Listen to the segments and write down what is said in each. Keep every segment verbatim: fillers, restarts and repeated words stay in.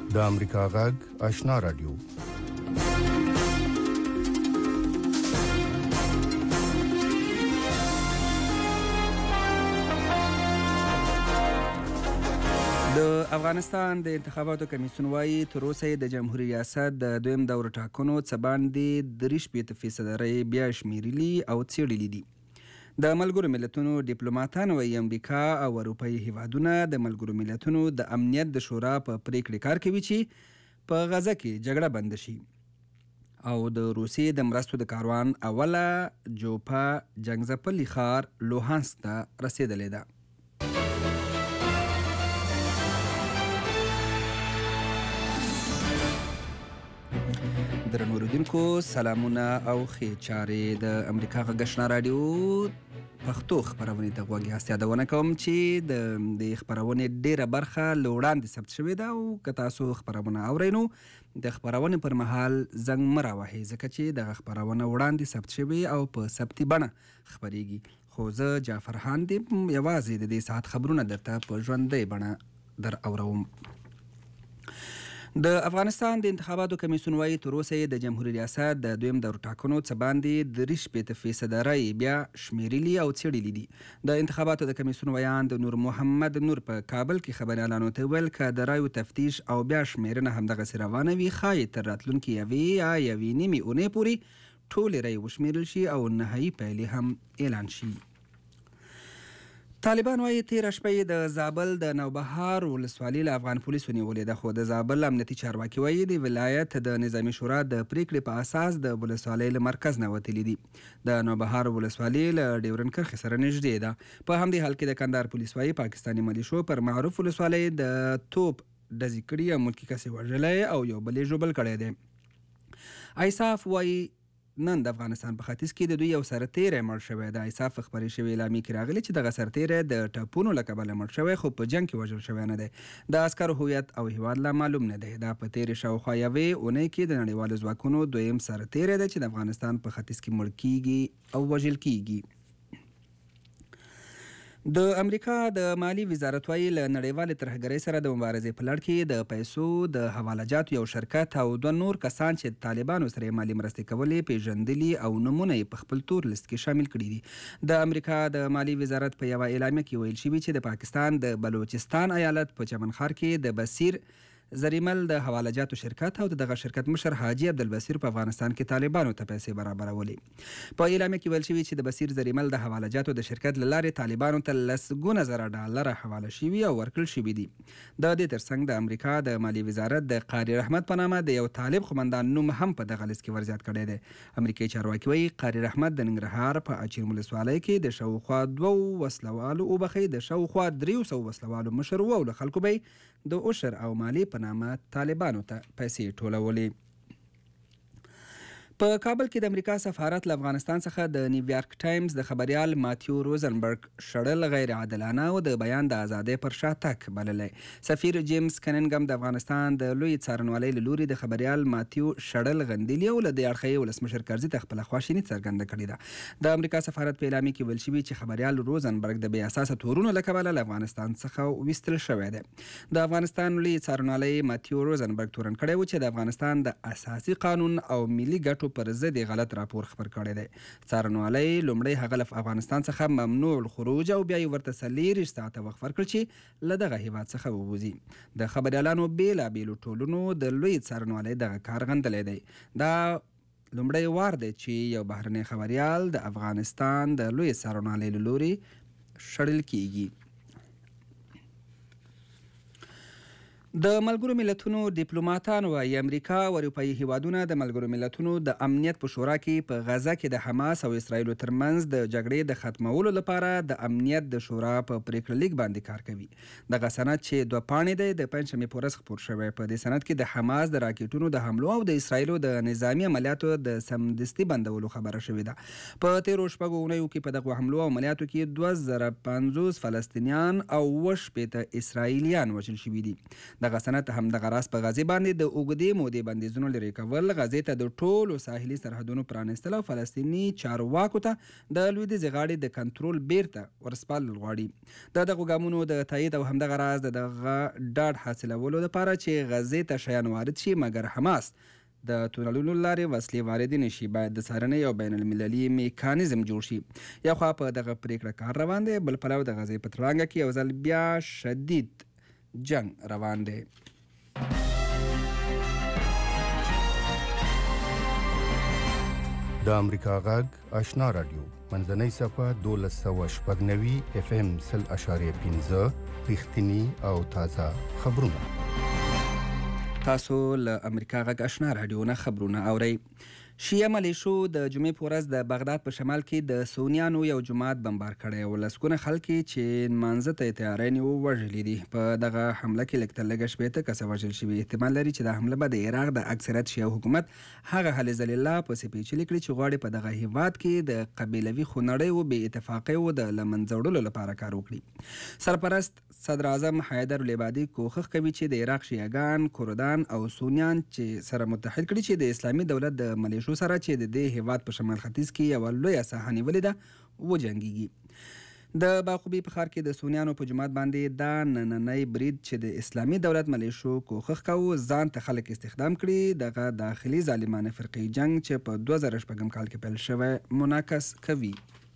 د امریکا غږ آشنا رادیو. د افغانستان د انتخاباتو کمیسیون وايي تر اوسه د جمهوریت ریاست د دویم دور ټاکنو څه باندې درې شپېته فیصده رایې بیا شمیرلي او څیړلي دي. د ملګرو ملتونو ډیپلوماتان وايي امریکا او اروپایي هیوادونه د ملګرو ملتونو د امنیت د شورا په پریکړې کار کوي چې په غزه کې جګړه بند شي. او د روسیې د مرستو د کاروان اوله جوپا جنګځپلي ښار لوهانس ته رسیدلې ده. درنو اوریدونکو سلامونه او ښې چارې. د امریکا غږ آشنا راډیو پښتو خپرونې ته غوږ یاست. یادونه کوم چې د دې خپرونې ډیره برخه له وړاندې ثبت شوې ده او که تاسو خپرونه اورئ نو د خپرونې پر مهال زنګ مه راوهئ ځکه چې دغه خپرونه وړاندې ثبت شوې او په ثبتي بڼه خپریږي. خو زه جعفر خان دې یوازې د دې ساعت خبرونه درته په ژوندۍ بڼه در اوروم. د افغانستان د انتخاباتو کمیسیون وايي تر اوسه د جمهوریت ریاست د دویم دور ټاکنو څه باندې درې شپېته فیصده رایې بیا شمیرلي او څیړلي دي. د انتخاباتو د کمیسیون ویان د نور محمد نور په کابل کې خبریالانو ته ویل که د رایو تفتیش او بیا شمیرنه همدغسې روانه وي ښایي تر راتلونکي یوې یا یوې نیمې اونۍ پورې ټولې رایې وشمیرل شي او نهایي پایلې هم اعلان شي. طالبان وايي تېره شپه یې د زابل د نوبهار ولسوالۍ له افغان پولیسو نیولې ده، خو د زابل امنیتي چارواکي وايي د ولایت د نظامي شورا د پریکړې په اساس د ولسوالۍ له مرکز نه وتلي دي. د نوبهار ولسوالۍ له ډیورن کرښې سره نږدې ده. په همدې حال کې د کندهار پولیس وايي پاکستاني ملیشو پر معروف ولسوالۍ د توپ ډزې کړي او ملکي کس یې وژلی او یو بل یې ژوبل کړی دی. ایساف وايي نن د افغانستان په ختیځ کې د دوی یو سرتیری مړ شوی دی. ایساف خپرې شوې اعلامیې کې راغلي چې دغه سرتیری د ټپونو له کبله مړ شوی خو په جنګ کې وژل شوی نه دی. د عسکرو هویت او هیواد لا معلوم نه دی. دا په تېرې شاوخوا یوې اونۍ کې د نړیوالو ځواکونو دویم سرتیری دی چې د افغانستان په ختیځ کې مړ کیږي او وژل کیږي. د امریکا د مالی وزارت وايي له نړیوالې ترهګرۍ سره د مبارزې په لړ کې د پیسو د حواله جاتو یو شرکت او دوه نور کسان چې د طالبانو سره مالي مرستې کولې پیژندلي او نومونه یې په خپل تور لیست کې شامل کړي دي. د امریکا د مالی وزارت په یوه اعلامیه کې ویل شوي چې د پاکستان د بلوچستان ایالت په چمن ښار کې د بصیر زریمل د حواله جاتو شرکت او دغه شرکت مشر حاجي عبدالبصیر په افغانستان کې طالبانو ته پیسې برابرولې. په اعلامیه کې ویل شوي چې د بصیر زریمل د حواله جاتو د شرکت له لارې طالبانو ته لسګونه زره ډالره حواله شوي او ورکړل شوي دي. د دې ترڅنګ د امریکا د مالی وزارت د قاری رحمت په نامه د یو طالب قومندان نوم هم په دغه لیست کې ورزیات کړی دی. امریکایي چارواکي وایي قاری رحمت د ننګرهار په اچین ولسوالۍ کې د شاوخوا دوو وسلوالو وبخښئ د شاوخوا دریو سوو وسلوالو مشر و او له خلکو به یې د عشر او مالی په نامه طالبانو ته پیسې ټولولې. په کابل کې د امریکا سفارت له افغانستان څخه د نیویارک ټایمز د خبریال ماتیو روزنبرګ شړل غیر عادلانه او د بیان د ازادۍ پر شاتګ بللی. سفیر جیمز کننګم د افغانستان د لوی څارنوالۍ له لوري د خبریال ماتیو شړل غندلي او له دې اړخه یې ولسمشر کرزي ته خپله خواشیني څرګنده کړې ده. د امریکا سفارت په اعلامیه کې ویل شوي چې خبریال روزنبرګ د بې اساسه تورونو له کبله له افغانستان څخه ویستل شوی دی. د افغانستان لوی څارنوالۍ ماتیو روزنبرګ تورن کړی و چې د افغانستان د اساسي قانون او ملي ګټو پر ضد غلط راپور خبر کړی دی. څارنوالۍ لومړی هغه له افغانستان څخه ممنوع الخروج او بیا یې ورته څلېرویشت ساعته وخت ورکړ چې له دغه هیواد څخه ووځي. د خبریالانو بېلابېلو ټولنو د لوی څارنوالۍ دغه کار غندلی دی. دا لومړی وار دی چې یو بهرنی خبریال د افغانستان د لوی څارنوالۍ له لوري شړل کیږي. د ملګرو ملتونو ډیپلوماتان وايي امریکا او اروپایي هیوادونه د ملګرو ملتونو د امنیت په شورا کې په غزه کې د حماس او اسرائیلو ترمنځ د جګړې د ختمولو لپاره د امنیت د شورا په پریکړه لیک باندې کار کوي. دغه سند چې دوه پاڼې دی د پنجشنبې په ورځ خپور شوی. په دې سند کې د حماس د راکېټونو د حملو او د اسرائیلو د نظامي عملیاتو د سمدستي بندولو خبره شوې ده. په تېرو شپږو اونیو کې په دغو حملو او عملیاتو کې دوه زره پنځوس فلسطینیان او اوه شپېته اسرائیلیان وژل شوي دي. دغه سند همدغه راز په غزې باندې د اوږدې مودې بندیزونو لرې کول، غزې ته د ټولو ساحلي سرحدونو پرانیستل او فلسطیني چارواکو ته د لویدیځې غاړې د کنټرول بیرته ورسپارل غواړي. د دغو ګامونو د تایید او همدغه راز د دغه ډاډ حاصلولو لپاره چې غزې ته شیان وارد شي مګر حماس د تونلونو لارې وسلې واردې نشي، باید د څارنې یو بین المللي میکانیزم جوړ شي. یو خوا په دغه پریکړه کار روان دی، بل پلو د غزې په تړانګه کې یو ځل بیا شدید جنگ روان دی. د امریکا غږ آشنا رادیو منځنۍ صفحه دولس سوه شپږ نوي اف ام سل اشاریه پنځه رښتیني او تازه خبرونه. تاسو له امریکا غږ آشنا رادیو نه خبرونه اورئ. شیعه ملیشو د جمعې په ورځ د بغداد په شمال کې د سونیانو یو جومات بمبار کړی او لسګونه خلک چې لمانځه ته یې تیاری نه و وژلي دي. په دغه حمله کې لږ تر لږه شپېته کسه وژل شوي. احتمال لري چې دا حمله به د عراق د اکثریت شیعه حکومت هغه هلې ځلې پسې پیچلې کړي چې غواړي په دغه هیواد کې د قبیلوي خونړیو بې اتفاقیو د له منځه وړلو لپاره کار وکړي. سرپرست صدر اعظم حیدر العبادي کوښښ کوي چې د عراق شیعهګان، کردان او سونیان چې سره متحد کړي چې د اسلامي دولت د ملیشو سره چې د دې هیواد په شمال ختیځ کې یوه لویه ساحه نیولې ده وجنګیږي. د باقوبي په ښار کې د سونیانو په جومات باندې دا نننی برید چې د اسلامي دولت ملیشو کوښښ کوو ځان ته خلک استخدام کړي، دغه داخلي ظالمانه فرقې جنگ چې په دوه زره شپږم کال کې پیل شوی منعکس کوي.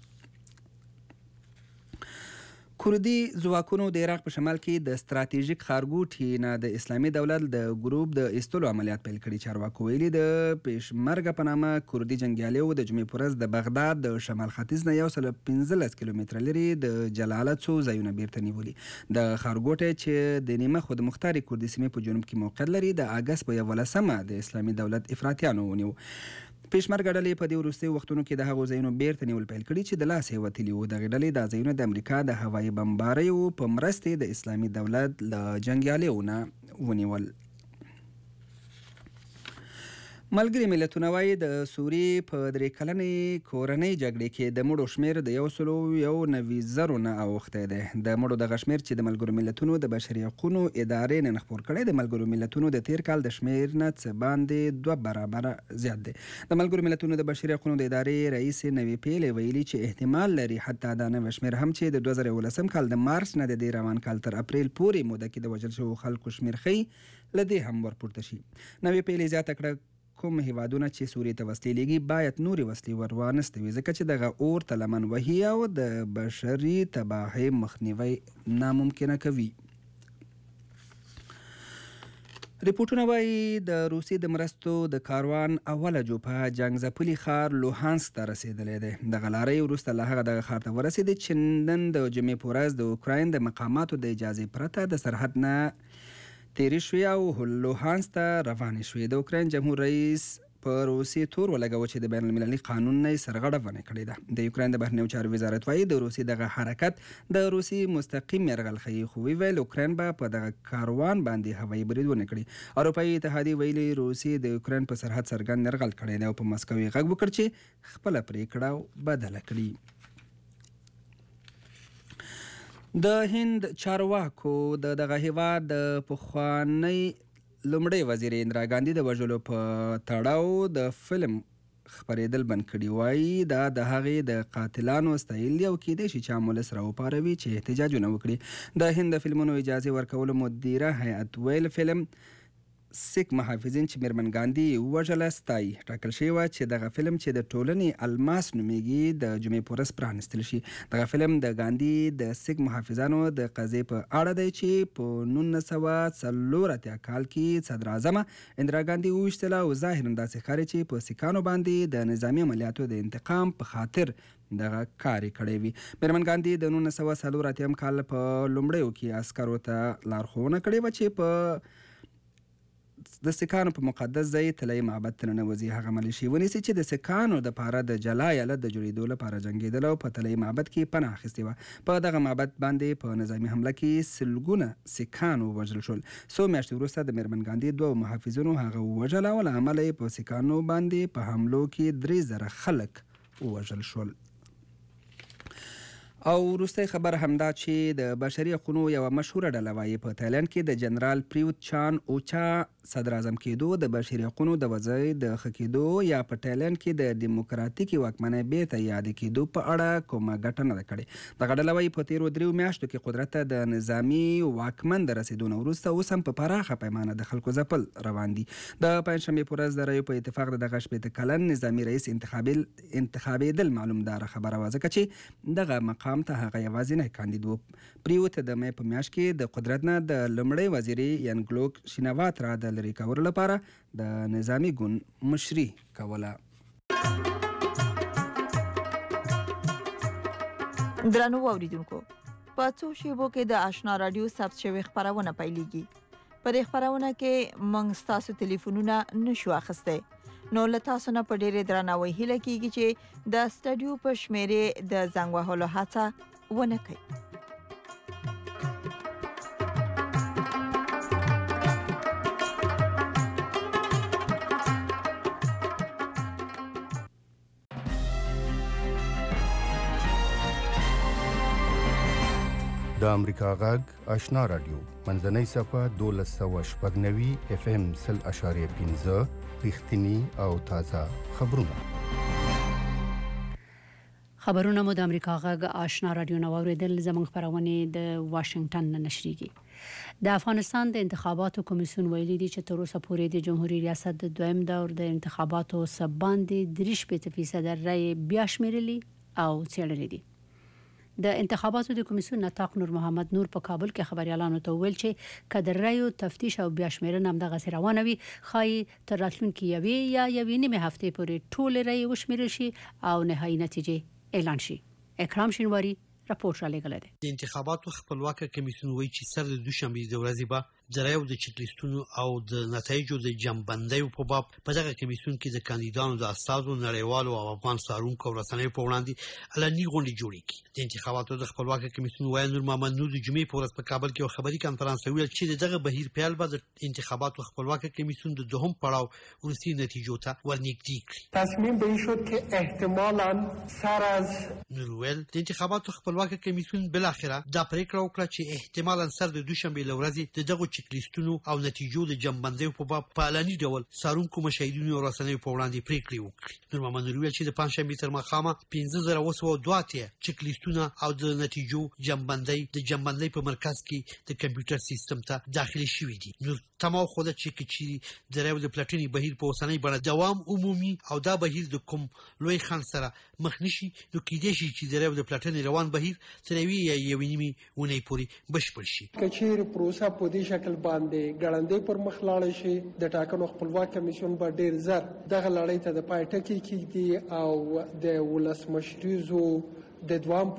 کردي ځواکونو د عراق په شمال کې د ستراتیژیک ښارګوټي نه د اسلامي دولت د ګروپ د ایستلو عملیات پیل کړي. چارواکو ویلي د پیشمرګه په نامه کردي جنګیالیو د جمعې په ورځ د بغداد د شمال ختیځ نه یو سل پنځلس کیلومتره لرې د جلاله څو ځایونه بیرته نیولي. د ښارګوټی چې د نیمه خود مختارې کردي سیمې په جنوب کې موقعیت لري د اګست په یولسمه د اسلامي دولت افراطیانو ونیو. پیشمرګه ډلې په دې وروستیو وختونو کې د هغو ځایونو بیرته نیول پیل کړي چې د لاسه یې وتلي وو. دغې ډلې دا ځایونه د امریکا د هوایي بمباریو په مرستې د اسلامي دولت له جنګیالیو نه ونیول. ملګري ملتونه وایي د سوریې په درې کلنې کورنۍ جګړې کې د مړو شمېر د یو سلو یو نوي زرو نه اوښتی دی. د مړو دغه شمېر چې د ملګرو ملتونو د بشري حقونو ادارې نن خپور کړی د ملګرو ملتونو د تیر کال د شمېر نه څه باندې دوه برابره زیات دی. د ملګرو ملتونو د بشري حقونو د ادارې رئیس نوي پیلې ویلي چې احتمال لري حتی دا نوی شمېر هم چې د دوه زره یولسم کال د مارچ نه د دې روان کال تر اپریل پورې موده کې د وژل شوو خلکو شمېر ښیي له دې هم ورپورته شي. نوي پیلې زیاته کړه کوم هیوادونه چې سوریې ته وسلې لیږي باید نورې وسلې ور وانستوي ځکه چې دغه اور ته لمن وهي او د بشري تباهۍ مخنیوی ناممکنه کوي. ریپورټونه وایي د روسیې د مرستو د کاروان اوله جوپه جنګ ځپلي ښار لوهانسک ته رسېدلی دی. دغه لارۍ وروسته له هغه دغه ښار ته ورسېدې چې نن د جمعې په ورځ د اوکراین د مقاماتو د اجازې پرته د سرحد نه تیری شوې او لوهانسک ته روانې شوې. د اوکراین جمهور رئیس په روسیې تور ولګوه چې د بین المللي قانون نه یې سرغړه ونه کړې ده. د اوکراین د بهرنیو چارو وزارت وایي د روسیې دغه حرکت د روسیې مستقیم یرغل ښیي، خو ویل اوکراین به په دغه کاروان باندې هوایي برید ونه کړي. اروپایي اتحادیې ویلي روسیې د اوکراین په سرحد څرګند یرغل کړی دی او په مسکو یې غږ وکړ چې خپله پرېکړه بدله کړي. د هند چارواکو د دغه هیواد د پخوانۍ لومړۍ وزیر اندرا ګاندي د وژلو په تړاو د فلم خپرېدل بند کړي. وایي دا د هغې د قاتلانو ستایل دی او کیدای شي چې عام ولس راوپاروي چې احتجاجونه وکړي. د هند د فلمونو اجازې ورکولو مدیره هیئت ویل فلم سیک محافظین چې میرمن ګاندي وژله ستایي. ټاکل شوې وه چې دغه فلم چې د ټولنې الماس نومیږي د جمعې په ورځ پرانیستل شي. دغه فلم د ګاندي د سیک محافظانو د قضیې په اړه دی چې په نولس سوه څلور اتیا کال کې صدر اعظمه اندرا ګاندي وویشتله او ظاهرا داسې ښکاري چې په سیکانو باندې د نظامي عملیاتو د انتقام په خاطر دغه کار یې کړی وي. میرمن ګاندي د نولس سوه څلور اتیم کال په لومړیو کې عسکرو ته لارښوونه کړې وه چې په د سیکانو په مقدس ځای طلایي معبد ته ننوځي. هغه ملیشې ونیسي چې د سیکانو دپاره د جلا ایالت د جوړېدو لپاره جنګېدل او په طلایي معبد کې پناه اخیستې وه. په دغه معبد باندې په نظامي حمله کې سلګونه سیکان ووژل شول. څو میاشتې وروسته د میرمن ګاندي دوو محافظینو هغه ووژله او له امله یې په سیکانو باندې په حملو کې درې زره خلک ووژل شول. او وروستی خبر همدا چې د بشري حقوقو یو مشهوره ډله وایي په تایلند کې د جنرال پریوت چان اوچا صدر اعظم کېدو د بشري حقوقو د وضعیت د ښه کېدو یا په تایلند کې د دیموکراتیکي واکمنۍ بیرته یادې کېدو په اړه کومه ګټه نه ده کړې. دغه ډله وایي په تېرو دریو میاشتو کې قدرت ته د نظامي واکمن د رسېدو نه وروسته اوس هم په پراخه پیمانه د خلکو ځپل روان دي. د پنجشنبې په ورځ د رایو په اتفاق د دغه شپېته کلن نظامي رئیس انتخابېدل معلوم داره خبره وه، ځکه چې دغه مقام ته هغه یوازینی کاندید و. پریوت د مې په میاشت کې د قدرت نه د لومړۍ وزیرې ینګلوک شینوات را د لرې کولو لپاره د نظامي ګوند مشري کوله. درنو اوریدونکو، په څو شیبو کې د آشنا رادیو ثبت شوی خبرونه پیلېږي. په دې خبرونه کې موږ ستاسو ټلیفونونه نشو اخیستی، نو له تاسو نه په ډېرې درناوي هیله کېږي چې د سټډیو په شمېرې د زنګ وهلو هڅه ونه کړئ. د امریکا غږ آشنا رادیو منځنۍ صفه دولس سوه شپږ نوي اف ام سل اشاریه پنځه رښتینی او تازه خبرونه. خبرونه مو د امریکا غږ آشنا رادیو نو اوریدل. زموږ خبرونه د واشنگټن نه نشریږي. د افغانستان د انتخاباتو کمیسیون ویلي دی چې تر اوسه پورې د جمهوریت ریاست د دویم دور د انتخاباتو سباندې درې شپېته فیصد رای بیا شمیرلي او څېړلي دي. د انتخاباتو د کمیسیون نطاق نور محمد نور په کابل کې خبريالانو ته ویل چې کډر رایو تفتیش او بیا شمیرنه هم دغه روانه وي، خای تر راتلونکي یوې یا یوې نیمه هفته پورې ټول رای وشمیرل شي او نهایي نتیجې اعلان شي. اکرام شینواری راپور را لګل دی. د انتخاباتو خپلواک کمیسیون وایي چې سر د دوشنبه د ورځې به د رایو د چک لیستونو او د نتایجو د جمعبندۍ په باب په دغه کمیسیون کې د کاندیدانو د استازو نړیوالو او افغان څارونکو او رسنیو په وړاندې علني غونډې جوړې کړي. د انتخاباتو د خپلواک کمیسیون وایي نور محمد نور د جمعې په ورځ په کابل کې یو خبري کانفرنس ویل چې دغه بهیر پیل به د انتخاباتو خپلواک کمیسیون د دوهم پړاو ورسي نتیجو ته ورنږدې کړي. تصمیم به این شد که احتمالاً سر از نورول د انتخاباتو خپلواک کمیسیون بالاخره دا پریکړه وکړه چې احتمالاً سر د دوشنبه لورځي د دغه چک لیستونو او نتیجو د جمعبندۍ په باب په علني ډول څارونکو مشاهدینو او رسنیو په وړاندې پریکړې وکړي. نور محمد نور ویل چې د پنځشنبې تر ماښامه پنځه زره اوه سوه دوه اتیا چک لیستونه او د نتیجو جمعبندۍ د جمعبندۍ په مرکز کې د کمپیوټر سیستم ته داخلي شوې دي. نو تمام خو د چې چې د رایو د پلاټینی بهیر په اوسنۍ بڼه دوام عمومي او دا بهیر د کوم لوی خان سره مخ نشي، نو کېدای شي چې د رایو د پلاټینی روان بهیر تر یوې یا یوې نیمې اونۍ پورې بشپړ شي. کچیر پروسه په دې شکل باندې ګړندې پر مخ لاړ شي، د ټاکنو خپلواک کمیسیون به ډیر زر دغه لړۍ ته د پای ټکی کېږي او د ولسمشریزو د دوام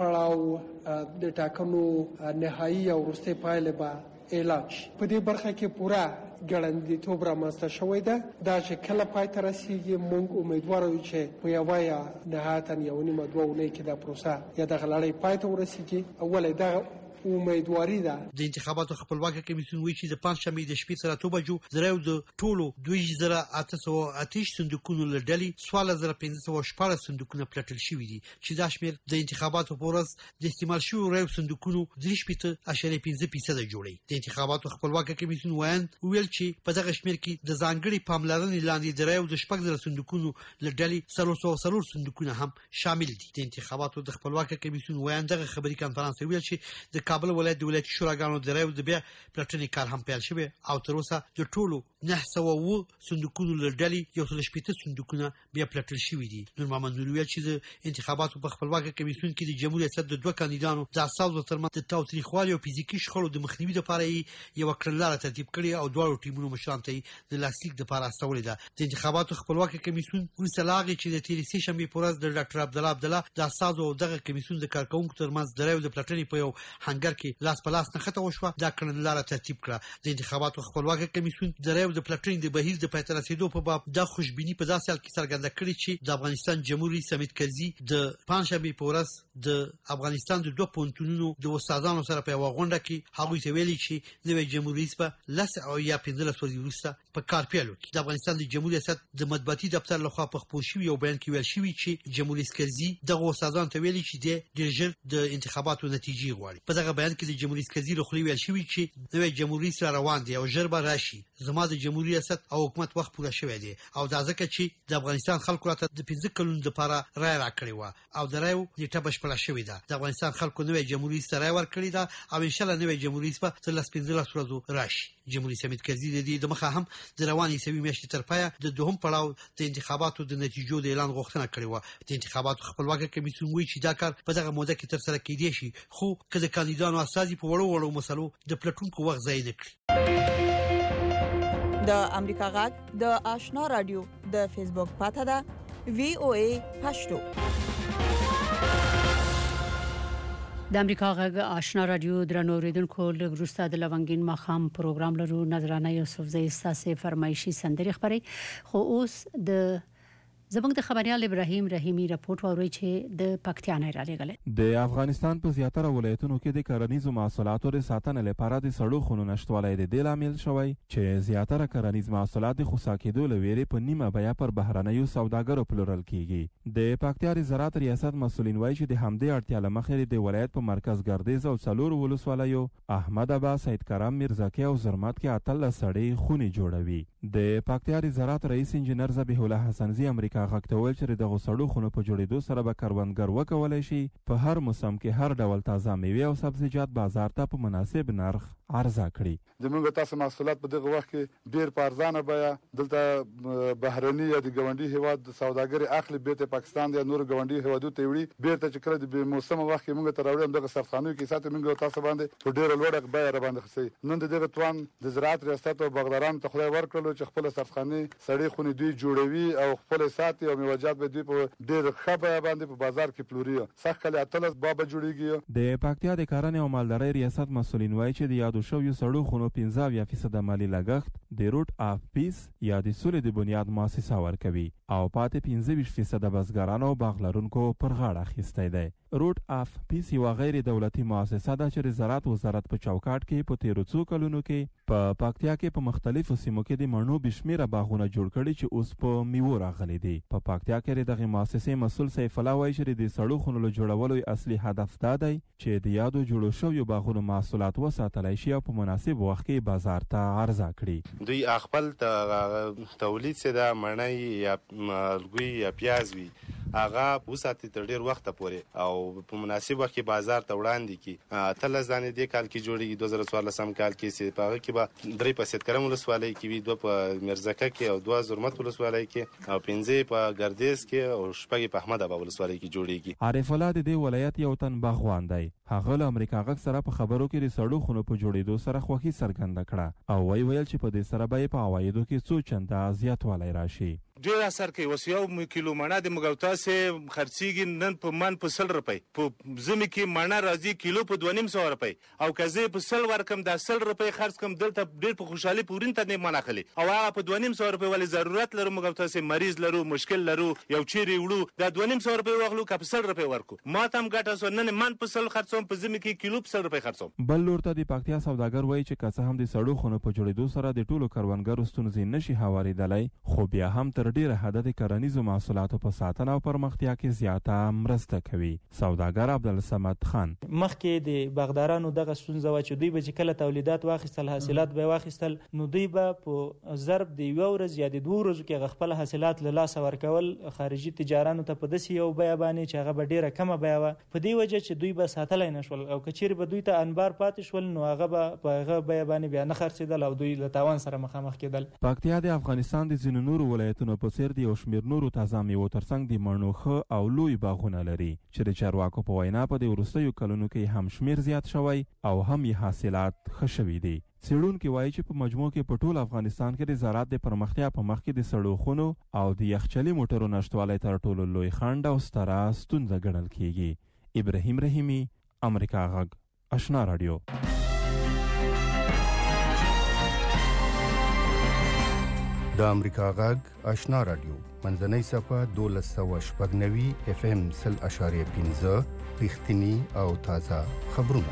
پړاو د ټاکنو نهایي او وروستۍ پایلې به اعلان شي. په دې برخه کې پوره ګړندیتوب رامنځته شوی ده. دا چې کله پای ته رسیږي موږ امیدوار یو چې په یوه یا نهایتا یو نیمه دوه اونۍ کې دا پروسه یا دغه لړۍ پای ته ورسیږي. اولی دغه امیدواري ده. د انتخاباتو خپلواک کمیسیون وایي چې د پنځشنبې د شپې تر اتو بجو د رایو د ټولو دوه زره اته سوه اتهشت صندوقونو له ډلې څوارلس زره پنځه سوه شپاړس صندوقونه پلټل شوي دي، چې دا شمېر د انتخاباتو په ورځ د استعمال شویو رایو صندوقونو درې شپېته اعشاریه پنځه فیصده جوړوي. د انتخاباتو خپلواک کمیسیون وایي ویل چې په دغه شمېر کې د ځانګړي پاملرنې لاندې د رایو د شپږ زره صندوقونو له ډلې څلور سوه څلور صندوقونه هم شامل دي. د انتخاباتو د خپلواک کمیسیون وایي دغه خبري کانفرنس ویل چې د کابل ولایت د ولایتي شوراګانو د رایو د بیا پلاټینې کار هم پیل شوی او تر اوسه د ټولو نهه سوه اووه صندوقونو له ډلې یو سل شپېته صندوقونه بیا پلاټل شوي دي. نور محمد نور ویل چې د انتخاباتو په خپلواک کمیسیون کې د جمهور ریاست د دوه کاندیدانو د استازو ترمنځ د تاوتریخوالي او فزیکي شخړو د مخنیوي لپاره یو کړنلاره ترتیب کړې او دواړو ټیمونو مشرانو ته د لاسلیک لپاره استولې ده. د انتخاباتو خپلواک کمیسیون وروسته له هغې چې د تېرې سې شنبې په ورځ د ډاکټر عبدالله عبدالله د استازو او دغه کمیسیون د کارکوونکو ترمنځ د رایو د پلاټنې په یو هنګر کې لاس په لاس نښته وشوه، دا کړنلاره ترتیب کړه. د انتخاباتو خپلواک کمیسیون د رایو د پلټنې د بهیر د پاتې رسیدو په باب د خوشبینی په داسې حال کې څرګنده کړې چې د افغانستان جمهوریت رئیس حمید کرزي د پنځشنبه په ورځ د افغانستان د دوه پونتونونو د استادانو سره په غونډه کې هغه ته ویلي چې نوې جمهوریت په لس او یا پنځلس ورځې وروسته په کار پیل وکړي. د افغانستان د جمهوریت ریاست د مطبوعاتي دفتر لخوا په خپور شوی یو بیان کې ویل شوی چې جمهوریت کرزي دغه استادانو ته ویلي چې د ډیر ژر د انتخاباتو نتیجې غواړي. په دغه بیان کې د جمهوریت کرزي له خوا ویل شوی چې نوې جمهوریت را روان دی او ژر به راشي. زما د جمهوریت ریاست او حکومت وخت پوره شوی دی او دا ځکه چې د افغانستان خلکو راته د پنځه کلونو لپاره رای راکړی و او د رایو نیټه بشپړه شوې ده. د افغانستان خلکو نوې جمهوریت رای ورکړی ده او ان شاء الله نوې جمهوریت په تر لس پنځلس ورځو راشي. جمهوریت حمید کرزي د دې د مخه هم د رواني سوي میاشتې تر پایه د دوهم پړاو د انتخاباتو د نتیجو د اعلان غوښتنه کړې و. د انتخاباتو خپلواکه کمیسیون وایي چې دا کار په دغه موده کې تر سره کېدای شي خو که د کاندیدانو اساسي په وړو وړو مسلو د پلټونکو وخت ضایع نه کړي. د امریکا غږ د آشنا رادیو د فیسبوک پاته ده وی او ای پښتو. د امریکا غږ آشنا رادیو درنو اوریدونکو لږ وروسته د لونګین ماښام پروګرام لرو. نظرانه یوسفزۍ ساسې فرمایشي سندري خبري خو اوس د زموږ د خبريال ابراهيم رحيمي راپورټ وروي چې د پکتیا نه را لګل. د افغانستان په زیاتره ولایتونو کې د کرنیزو محصولاتو د ساتنې لپاره د سړو خونو نشټوالی د دې لامل شوی چې زیاتره کرنیز محصولات د خصا کېدو لویری په نیمه بیا پر بهرنیو سوداګرو پلورل کیږي. د پکتیا د زراعت ریاست مسولین وایي چې د همدې اړتیا لمخې د ولایت په مرکز ګردیز او څلور ولسوالیو احمد ابا سید کرم میرزاکی او زرمت کې اتل سړې خونې جوړوي. د پکتیا د زراعت رئیس انجنیر ذبیح الله حسنزی امریکا غږ ته ویل چې د غوسړو خونو په جوړېدو سره به کروندګر وکولای شي په هر موسم کې هر ډول تازه میوې او سبزیجات بازار ته په مناسب نرخ عرضه کړي. زموږ تاسو محصولات په دغه وخت کې ډیر په ارزانه بیا دلته بهرني یا د ګاونډي هیواد سوداګر اخلي بیرته پاکستان یا نور ګاونډي هیوادو ته وړي بیرته چې کله د موسم وخت کې موږ ته راوړم دغه سرخانو کې ساتي موږ تاسو باندې په ډیر لوړه بیا را باندې خسي. نن دغه توان د زراعت ریاست او بغداران ته خدای ورکړلو چې خپل سرخانه سړې خونې دوی جوړوي او خپل ساتي او میوجات به دوی په ډیر خبره باندې په بازار کې پلوري. سخت کله اتلس بابا جوړیږي. د پکتیا د کرنې او مالدارۍ ریاست مسولین وایي چې د یادو شویو سړو خونو پنځه اویا فیصده مالی لګښت د روټ اف پیس یا د سولې د بنیاد مؤسسه ورکوي او پاتې پنځه ویشت فیصده بزګرانو او باغ لرونکو پر غاړه اخیستی دی. روټ اف پیس یو غیر دولتي مؤسسه ده چې د زراعت وزارت په چوکاټ کې په تیرو څو کلونو کې په پکتیا کې په مختلفو سیمو کې د مڼو بشمیره باغونه جوړ کړي چې اوس په میوو راغلي دي. په پکتیا کې دغه مؤسسې مسؤل سیف الله وایي چې د سړو خونو له جوړولو اصلي هدف دا دی چې د یادو جوړو شویو باغونو محصولات وساتلی شي او په مناسب وخت کې بازار ته عرضه کړي. دوی خپل تولید څه د مڼۍ یا الګوی یا پیاز وي هغه وساتي تر ډیر وخت پورې او په مناسب وخت کې بازار ته وړاندې کی. تل ځانې د کال کې جوړیږي دوه زره څوارلسم کال کې سي پاغه کې به درې په سید کرم ولسوالۍ کې وي، دوه په مرزکه کې او دوه زرمت ولسوالۍ کې او پنځه په ګردیز کې او شپږ په احمد ابا ولسوالۍ کې جوړیږي. عارف الله د دې ولایت یو تن باغوان دی. هغه له امریکا غږ سره په خبرو کې د سړو خونو په جوړېدو سره خوښي څرګنده کړه او وایي ویل چې په دې سره به په عوایدو کې څو چنده زیاتوالی راشي. ډیر اثر کوي. وس یو کیلو مڼه د مګوتا سه خرڅیږي نن په من په سل روپۍ، په زمي کې مڼه راځي کیلو په دوه نیم سو روپۍ او کزه په سل ورکم د سل روپۍ خرڅ کم دلته ډیر په خوشحالي پورین ته نه مناخلي او هغه په دوه نیم سو روپۍ ولې ضرورت لرو مګوتا سه مریض لرو مشکل لرو یو چیرې وړو د دوه نیم سو روپۍ واخلو کپ سل روپۍ ورکو ما تم ګټه سو نن من په سل خرڅوم په زمي کې کیلو په سل روپۍ خرڅوم. بل لور ته د پکتیا سوداګر وایي چې کڅه هم د سړو خونو په جوړېدو سره د ټولو کروندګرو ستونزې نشي هواریدلی خو بیا هم تر ډیره حده د کرنیزو محصولاتو په ساتنه او پرمختیا کې زیاته مرسته کوي. سوداګر عبدالصمد خان مخکې د باغدارانو دغه ستونزه و چې دوی به چې کله تولیدات واخیستل حاصلات به واخیستل نو دوی به په ضرب د یو ورځ یا د دوه ورځو کې خپل حاصلات له لاسه ورکول خارجي تجارانو ته په داسې یو بیه باندې چې هغه به ډیره کمه بیه وه په دې وجه چې دوی به ساتلی نه شول او که چیرې به دوی ته انبار پاتې شول نو هغه به په هغه بیه باندې بیا نه خرڅېدل او دوی له تاوان سره مخامخ کېدل. پکتیا د افغانستان د ځینو نورو ولایتونو په څېر د یو شمېر نورو تازه میوو ترڅنګ د مڼو ښه او لوی باغونه لري چې د چارواکو په وینا په دې وروستیو کلونو کې هم شمېر زیات شوی او هم یې حاصلات ښه شوي دي. څېړونکي وایي چې په مجموع کې په ټول افغانستان کې د زراعت د پرمختیا په مخ کې د سړو خونو او د یخچلي موټرو نشتوالی تر ټولو لوی خنډ او ستره ستونزه ګڼل کیږي. ابراهیم رحیمي، امریکا غږ، آشنا رادیو. د امریکا غږ آشنا رادیو منځنۍ صفه دولس سوه شپږ نوي اف ام سل اشاریه پنځه رښتینی او تازه خبرونه.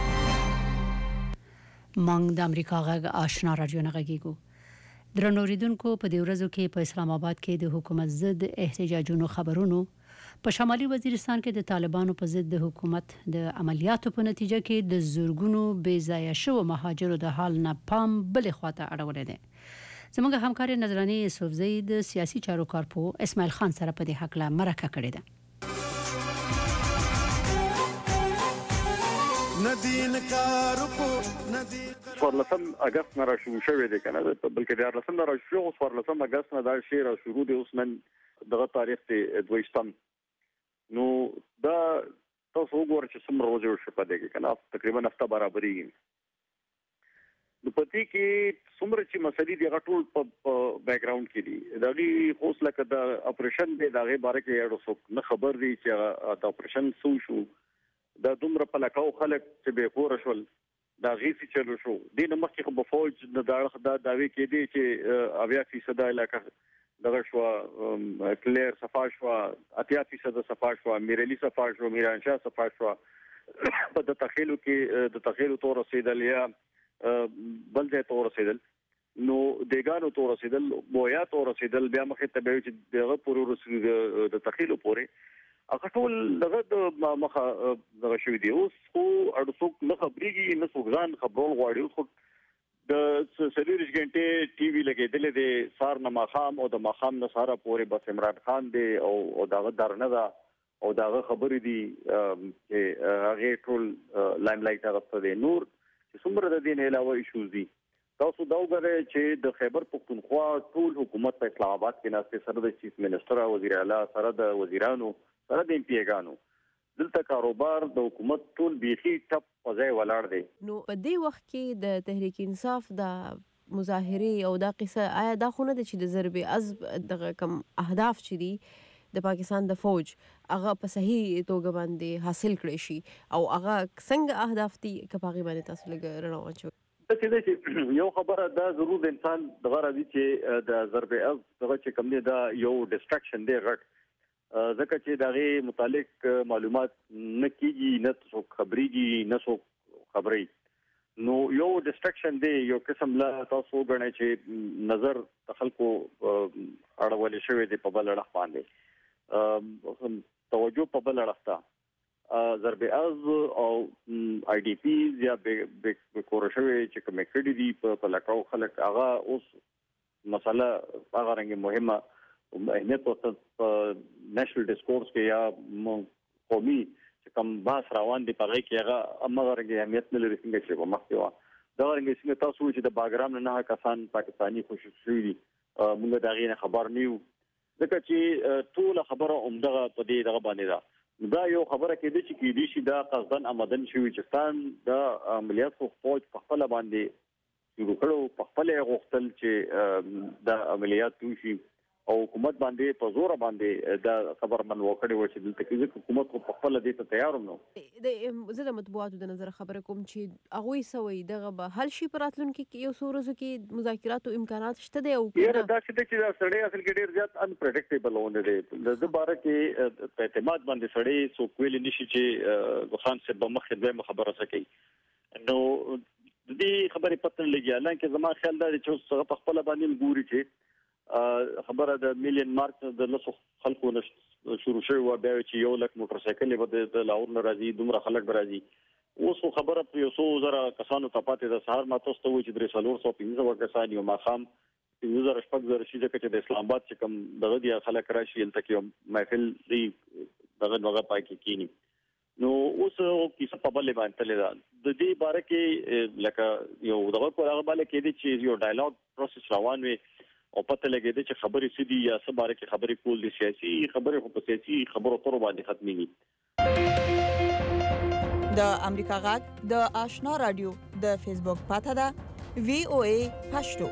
مونږ د امریکا غږ آشنا رادیو نه غږیږو. درنو اوریدونکو، په دې ورځو کې په اسلام آباد کې د حکومت ضد احتجاجونو خبرونو، په شمالي وزیرستان کې د طالبانو په ضد د حکومت د عملیاتو په نتیجه کې د زورګونو بې ځایه شوو مهاجرو د حال نه پام بلې خواته اړولی دی. زموږ همکار نظراني یوسفزۍ د سیاسي چارو کارپوه اسماعیل خان سره په دې هکله مرکه کړې ده. څوارلسم اګست نه را شروع شوی دی کنه، بلکې دیارلسم نه را شروع شو. څوارلسم اګست نه دا شی را شروع دی. اوس نن دغه تاریخ دی دویشتم. نو دا تاسو وګورئ چې څومره ورځې وشوه په دې کې کنه، تقریبا هفته برابرېږي. نو پدې کې څومره چې مسلې دي هغه ټول په بیک ګراوند کې دي. دا غي خوص لکه د اپریشن دی دا غي باره کې اړو څوک نه خبر دي چې دا اپریشن څو شو. دا دومره په لکاو خلک چې به خور شول دا غي څه چلو شو. دین مخکې خو په فوج د دا داوی کې دي چې اویا فیصد علاقه دغه شو کلیر صفا شو، اتیا فیصد صفا شو، میرلی صفا شو، میرانشاه صفا شو. په د تخیلو کې د تخیلو تور رسیدل یا بل ځای ته رسیدل، نو دیګانو ته رسیدل، بویا ته رسیدل، بیا مخې ته به چې دغه پورو رسیدل د تخیلو پورې هغه ټول دغه د مخه دغه شوی دی. اوس خو اړ څوک نه خبرېږي، نه څوک ځان خبرول غواړي. خو د څلوېښت غنټې ټي وي لګېدلې دی سهار نه ماښام او د ماښام نه سهاره پورې بس عمران خان دی او دغه درنه ده او دغه خبرې دي چې هغې ټول لایم لایټ هغه دی. نور چې څومره د دې نه علاوه ایشوز دي، تاسو دا وګورئ چې د خیبر پختونخوا ټول حکومت په اسلام آباد کې ناستې، سره د چیف منسټر، وزیر اعلی، سره د وزیرانو، سره د ایم پی ایګانو. دلته کاروبار د حکومت ټول بیخي ټپ په ځای ولاړ دی. نو په دې وخت کې د تحریک انصاف د مظاهرې او دا قصه آیا دا خو نه ده چې د ضرب عضب دغه کم اهداف چې دي د پاکستان د فوج هغه په صحیح توګه باندې حاصل کړی شي او هغه څنګه اهداف دي که په هغې باندې تاسو لږ رڼا واچوئ؟ چې یو خبره دا ضرور د انسان دغه راځي چې د ضرب عضب دغه چې کوم دی دا یو ډسټرکشن دی غټ، ځکه چې د هغې متعلق معلومات نه کېږي، نه څوک خبرېږي، نه څوک خبرې. نو یو ډسټرکشن دی، یو قسم له تاسو وګڼئ چې نظر د خلکو اړولې شوی دی په بل اړخ باندې، توجه په بل اړخ ته ضرب عضب او آی ډي پیز یا بیکوره شوی چې کومې کړي دي په لکاو خلک، هغه اوس مسله هغه رنګه مهمه اهمیت ورته په نېشنل ډسکورس کې یا قومي چې کوم بحث روان دی په هغې کې هغه همغه رنګه اهمیت نه لري څنګه چې په مخکې وه. دغه رنګه څنګه تاسو وایئ چې د باګرام نه نهه کسان پاکستاني خوشي شوي دي، موږ د هغې نه خبر نه یو، ځکه چې ټوله خبره همدغه په دې دغه باندې ده. دا یو خبره کېدای چې کېدای شي دا قصدن آمدن شوي چې ستان د عملیات خو فوج په خپله باندې شروع کړو، په خپله یې غوښتل چې دا عملیات وشي او حکومت باندې په زوره باندې دا خبر منو کړی و چې دلته کې حکومت خو په خپله دې ته تیار هم نو. زه د مطبوعاتو د نظره خبره کوم چې هغوی څه وایي دغه به حل شي په راتلونکي کې یو څو ورځو کې مذاکراتو امکانات شته دی؟ او یاره داسې دی چې دا سړی اصل کې ډېر زیات انپریډکټیبل ونه دی. د ده باره کې په اعتماد باندې سړی څوک ویلی نه شي چې خان صاحب به مخکې دویمه خبره څه کوي. نو د دې خبرې پته نه لګي، حالانکه زما خیال دا دی چې اوس هغه په خپله باندې ګوري چې خبره د میلیون مارک د لسو خلکو نه شروع شوې وه، بیا چې یو لک موټر سایکلې به د لاهور نه راځي، دومره خلک به راځي. اوس خو خبره په یو څو زره کسانو ته پاتې ده. سهار ما تاسو ته وایي چې درې څلور سوه پنځه سوه کسان یو ماښام پنځه زره شپږ زره شي، ځکه چې د اسلام آباد چې کوم دغه دي خلک راشي هلته کې یو محفل دی دغه دغه پای کې کښېني. نو اوس کیسه په بلې باندې تللې ده. د دې باره کې لکه یو دغه کول هغه باندې کېدی چې یو ډایلاګ پروسس روان وي او پته لګېده چې خبرې څه دي یا څه باره کې خبرې کول دي. سیاسي خبرې خو په سیاسي خبرو اترو باندې ختمېږي. د امریکا غږ د آشنا رادیو د فیسبوک پاته ده وی او ای پښتو.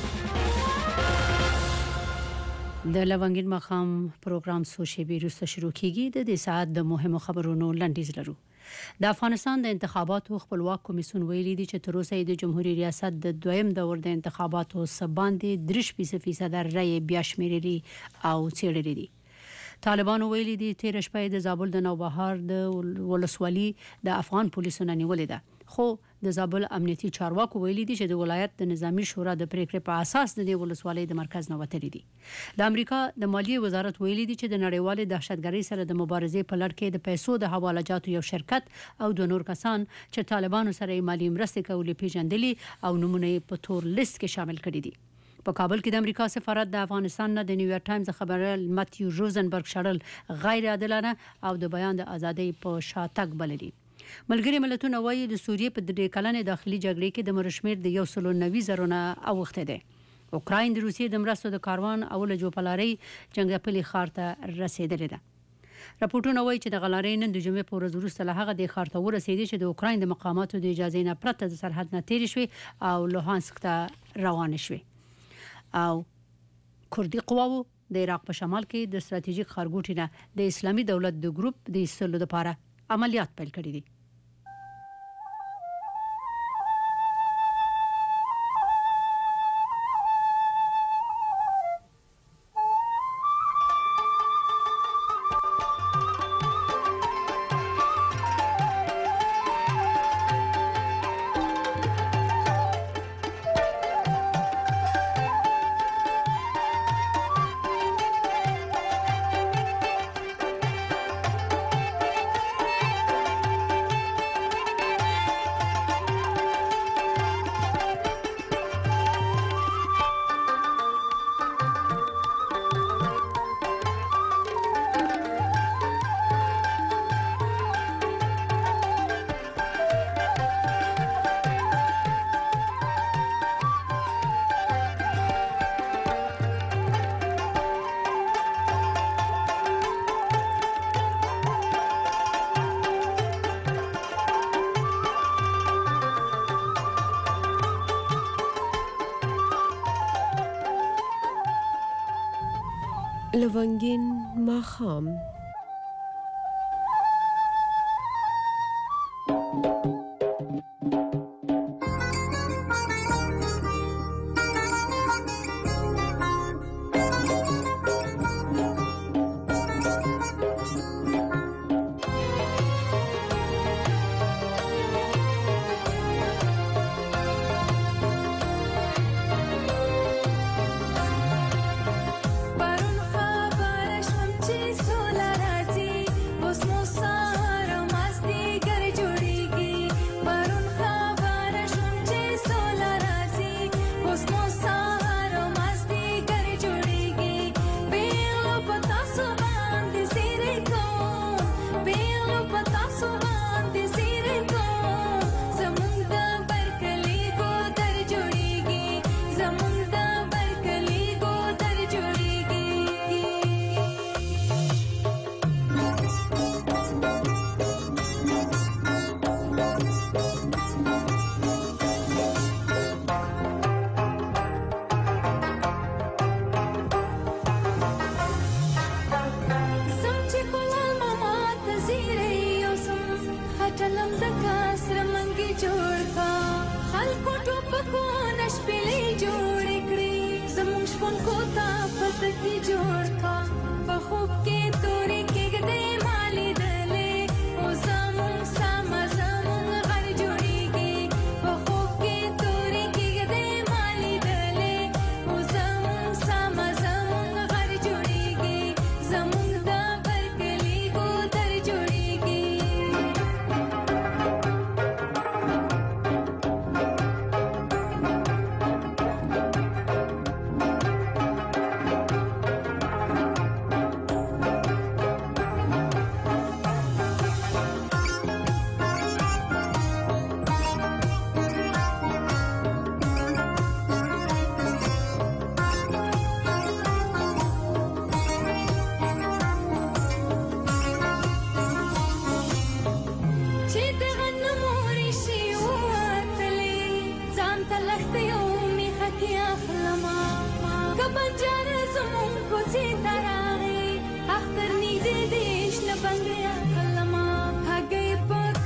د لونګین مخام پروګرام سو شی بیرسته شروع کیږي. د دې ساعت د مهمو خبرونو لنډیز لرو. د افغانستان د انتخاباتو خپلواک کمیسیون ویلي دی چې تر اوسه د جمهوریت ریاست د دویم دور د انتخاباتو سباندې درې فیصد رای بیا شمیرلي او څېړلي دي. طالبانو ویلي دي تیر شپه د زابل د نوبهار د ولسوالي د افغان پولیسو نه نیولې ده، خو د زابل امنیتي چارواکو ویلي دي چې د ولایت د نظامی شورا د پریکړې په اساس د دې ولسوالۍ د مرکز نه وتلي دي. د امریکا د مالیې وزارت ویلي دي چې د نړیوالې دهشتګردۍ سره د مبارزې په لړ کې د پیسو د حواله جاتو یو شرکت او دوه نور کسان چې طالبانو سره مالی مرستې کولې پیژندلي او نمونه یې په تور لیست کې شامل کړي دي. په کابل کې د امریکا سفارت د افغانستان نه د نیویارک ټایمز خبره ماتیو روزنبرګ شړل غیر عادلانه او د بیان د ازادۍ په شاتګ بللي. ملګري ملتونه وایي د سوریې په درې کلنې داخلي جګړې کې د مرشمیر د یو سلو نوي زرونه اوښته دی. اوکراین د روسیې د مرستو د کاروان او له جوپلارۍ جنګپلي ښار ته رسېدلې ده. راپورټونه وایي چې د غلارۍ نن د جمعې په ورځ وروسته له هغه د ښار ته ورسېدې چې د اوکراین د مقاماتو د اجازې نه پرته د سرحد نه تېرې شوې او لوهانسک ته روانې شوې. او کردي قواو د عراق په شمال کې د ستراتیژیک ښارګوټي نه د اسلامي دولت د ګروپ د ایستلو لپاره عملیات پیل کړي دي. لونگین ماخام Akhtar ni de desh na bangya kalama hagay pot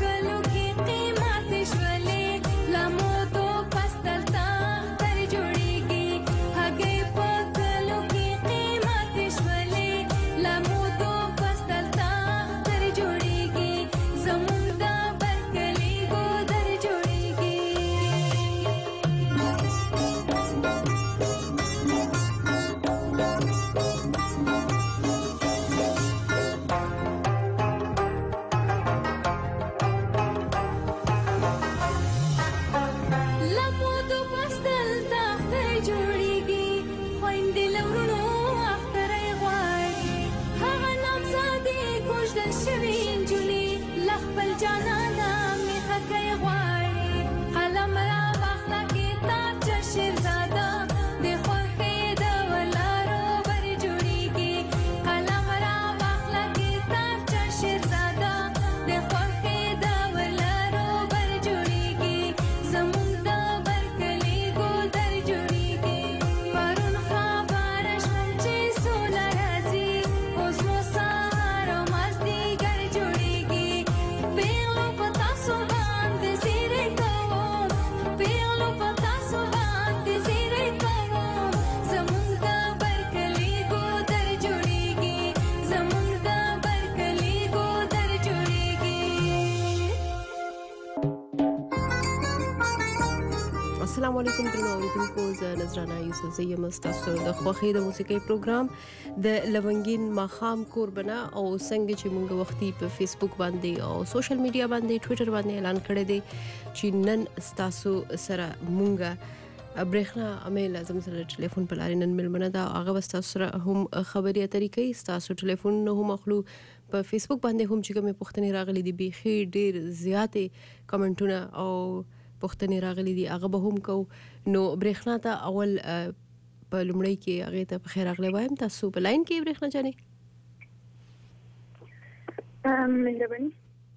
السلام علیکم درنو اوریدونکو، زه نذرانه یوسفزۍ یم ستاسو د خوښۍ د موسیقۍ پروګرام د لونګین ماښام کوربنه او څنګه چې موږ وختي په فیسبوک باندې او سوشل میډیا باندې ټویټر باندې اعلان کړی دی چې نن ستاسو سره موږ برېښنا امیل اعظم سره ټلیفون په لارې نن ملمنه ده، هغه به ستاسو سره هم خبرې اترې کوي، ستاسو ټلیفون هم اخلو، په فیسبوک باندې هم چې کومې پوښتنې راغلي دي بیخي ډېر زیاتې کمنټونه او پوښتنې راغلي دي هغه به هم کوو. نو برېښنا ته اول په لومړی کې هغې ته پخیر راغلی وایم. تاسو په لاین کې برېښنا جانې؟ مهرباني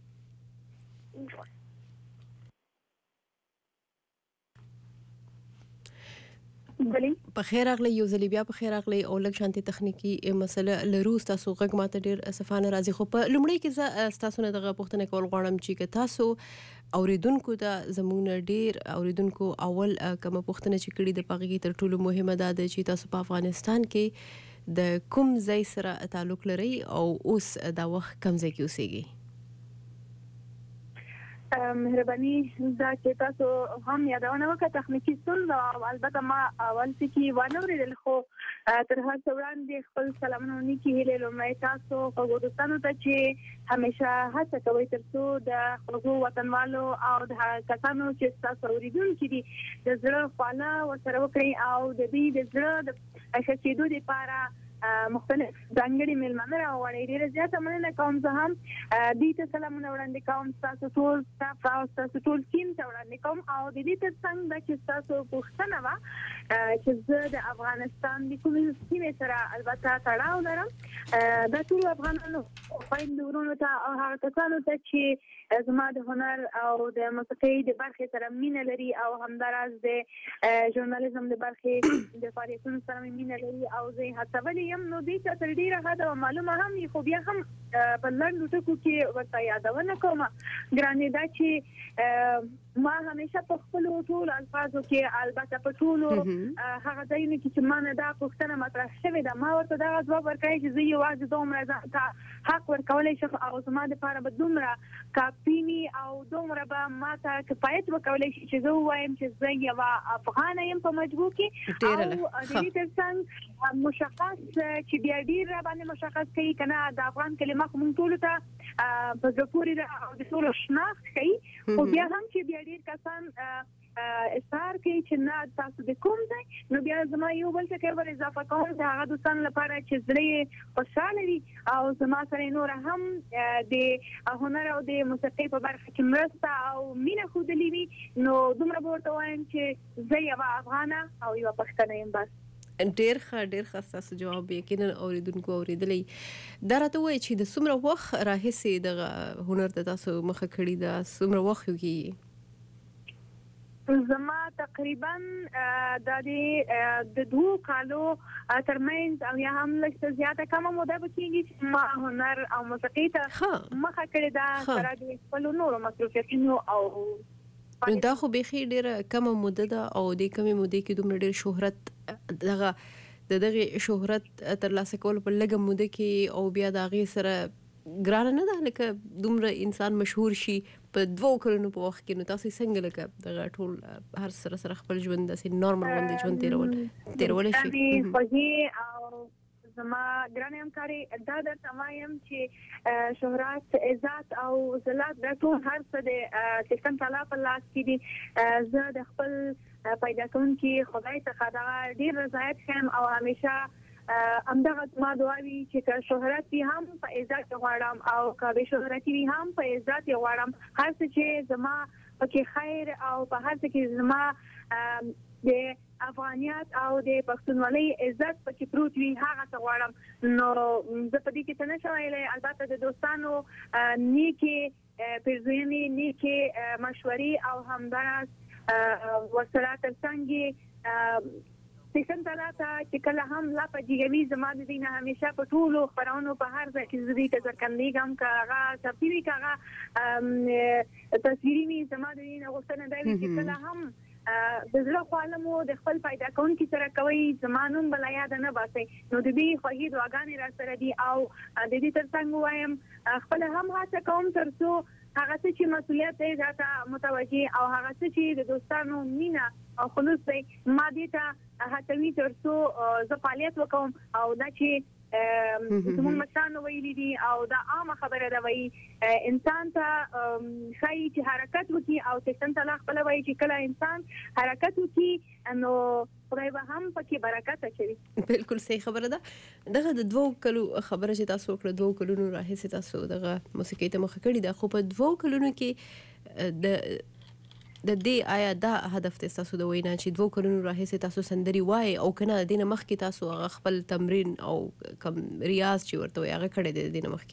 په خیر راغلی، یو ځلې بیا په خیر راغلی او لږ شانتې تخنیکي مسله لرو، ستاسو غږ ماته ډېر صفانه راځي. خو په لومړی کې زه ستاسو نه دغه پوښتنه کول غواړم چې که تاسو اوریدونکو ته زموږ نه ډېر اوریدونکو اول کومه پوښتنه چې کړې ده په هغې کې تر ټولو مهمه دا ده چې تاسو په افغانستان کې د کوم ځای سره تعلق لرئ او اوس دا وخت کوم ځای کې اوسېږئ؟ مهرباني دا چې تاسو هم یادونه وکړه تخنیکي ستونزه، او البته ما اول څه ونه اورېدل، خو تر هر څه وړاندې خپل سلامونه نیکې هیلې لومړی تاسو خوږو دوستانو ته چې همیشه هڅه کوئ تر څو د خوږو وطنوالو او د هغه کسانو چې ستاسو اورېدونکي دي د زړه خواله ورسره وکړئ او د دوی د زړه د ښه کېدو دپاره مختلف ځانګړي مېلمانه راوړئ. ډېره زیاته مننه کوم زه هم دوی ته سلامونه وړاندې کوم، ستاسو ټول سټاف او ستاسو ټول ټیم ته وړاندې کوم، او د دې تر څنګ دا چې ستاسو پوښتنه وه چې زه د افغانستان د کومې سیمې سره البته تړاو لرم، دا ټولو افغانانو خویندو ورونو ته او هغه کسانو ته چې زما د هنر او د موسیقۍ د برخې سره مینه لري او همداراز د ژورنالیزم د برخې د فعالیتونو سره مینه لري او زه یې هڅولې یم. نو دوی ته تر ډېره ښه ده معلومه هم وي، خو بیا هم په لنډو ټکو کې ورته یادونه کومه ګرانې دا چې ما همیشه په خپلو ټولو الفاظو کې البته په ټولو هغه ځایونو کې چې ما نه دا پوښتنه مطرح شوې ده ما ورته دغه ځواب ورکوی چې زه یوازې دومره ځان ته حق ورکولی شم او زما دپاره به دومره کافي وي او دومره به ما ته کفایت وکولی شي چې زه ووایم چې زه یوه افغانه یم په مجبور کې، او د دې تر څنګ مشخص چې بیا ډېر را باندې مشخص کوي که نه د افغان کلمه خو موږ ټولو ته په زړه پورې ده او د ټولو شناخت کوي، خو بیا هم چې بیا ډېر کسان اصرار کوي چې نه تاسو د کوم ځای، نو بیا زما یو بل ټکی ور اضافه کوم د هغه دوستانو لپاره چې زړه یې خوشحاله وي او زما سره نور هم د هنر او د موسیقۍ په برخه کې مرسته او مینه ښودلې وي، نو دومره به ورته وایم چې زه یوه افغانه او یوه پښتنه یم. بس ډېر ښه ډېر ښه ستاسو جواب یقینا اورېدونکو اورېدلی. دا راته ووایي چې د څومره وخت راهیسې دغه هنر ته تاسو مخه کړي ده، څومره وخت یو کېږي؟ زما تقریبا د د دوه کالو ترمنځ او یا هم لږ زیاته کمه موده به کېږي چې ما هنر او موسیقۍ ته مخه کړې ده سره د خپلو نورو مصروفیتونو او نو دا خو بیخي ډېره کمه موده ده او د کمې مودې کې دومره ډېر شهرت دغه د دغې شهرت ترلاسه کول په لږه موده کې او بیا د هغې سره ګرانه نه ده لکه دومره انسان مشهور شي په دوو کلونو په وخت کې. نو تاسو څنګه لکه دغه ټول هر سره سره خپل ژوند داسې نارمل غوندې ژوند تېرول تېرولی شي؟ خوږې او زما ګرانې همکارې دا درته وایم چې شهرت عزت او ذلت دا ټول هر څه د سیستم تعالی په لاس کې دي. زه د خپل پیدا کوونکي خدای څخه دغه ډېر رضایت ښیم او همیشه همدغه زما دعا وي چې که شهرت وي هم په عزت یې غواړم او که بې شهرتي وي هم په عزت یې غواړم. هر څه چې زما پکې خیر او په هر څه کې زما د افغانیت او د پښتونولۍ عزت پکې پروت وي هغه څه غواړم. نو زه په دې کې څه نه شم ویلی، البته د دوستانو نیکې پیرزوینې نیکې مشورې او همداراز ورسره تر څنګ یې سیستم تعالی ته چې کله هم لا پجیږي زما د دې نه همیشه په ټولو خپرونو په هر ځای کې زه دې ته څرګندېږم که هغه صوتي وي که هغه تصویري وي. زما د دې نه غوښتنه دا وي چې کله هم د زړه خواله مو د خپل پیدا کوونکي سره کوئ زما نوم به له یاده نه باسئ. نو د دې خوږې دعاګانې را سره دي او د دې تر څنګ ووایم خپله هم هڅه کوم تر څو هغه څه چې مسؤلیت دی ځکه متوجي او هغه څه چې د دوستانو مینا او خلوص دی ما دې ته هڅوي ترڅو زه فعالیت وکوم او دا چې زموږ مشران ویلي دي او دا عامه خبره ده وایي انسان ته ښایي چې حرکت وکړي او څښتن ته خپل وایي چې کله انسان حرکت وکړي نو خدای به هم پکې برکت اچوي. بالکل صحیح خبره ده. دغه د دوه کلو خبره چې تاسو وکړه دوه کلونو راهیسې تاسو دغه موسیقي ته مخه کړې ده، خو په دوه کلونو کې د د دې آیا دا هدف تاسو د وینا چې دوه کلونو راهیسې تاسو سندري وای او کنه د دې مخ کې تاسو خپل تمرین او کم ریاض چې ورته وي هغه کړی دی د دې مخ کې؟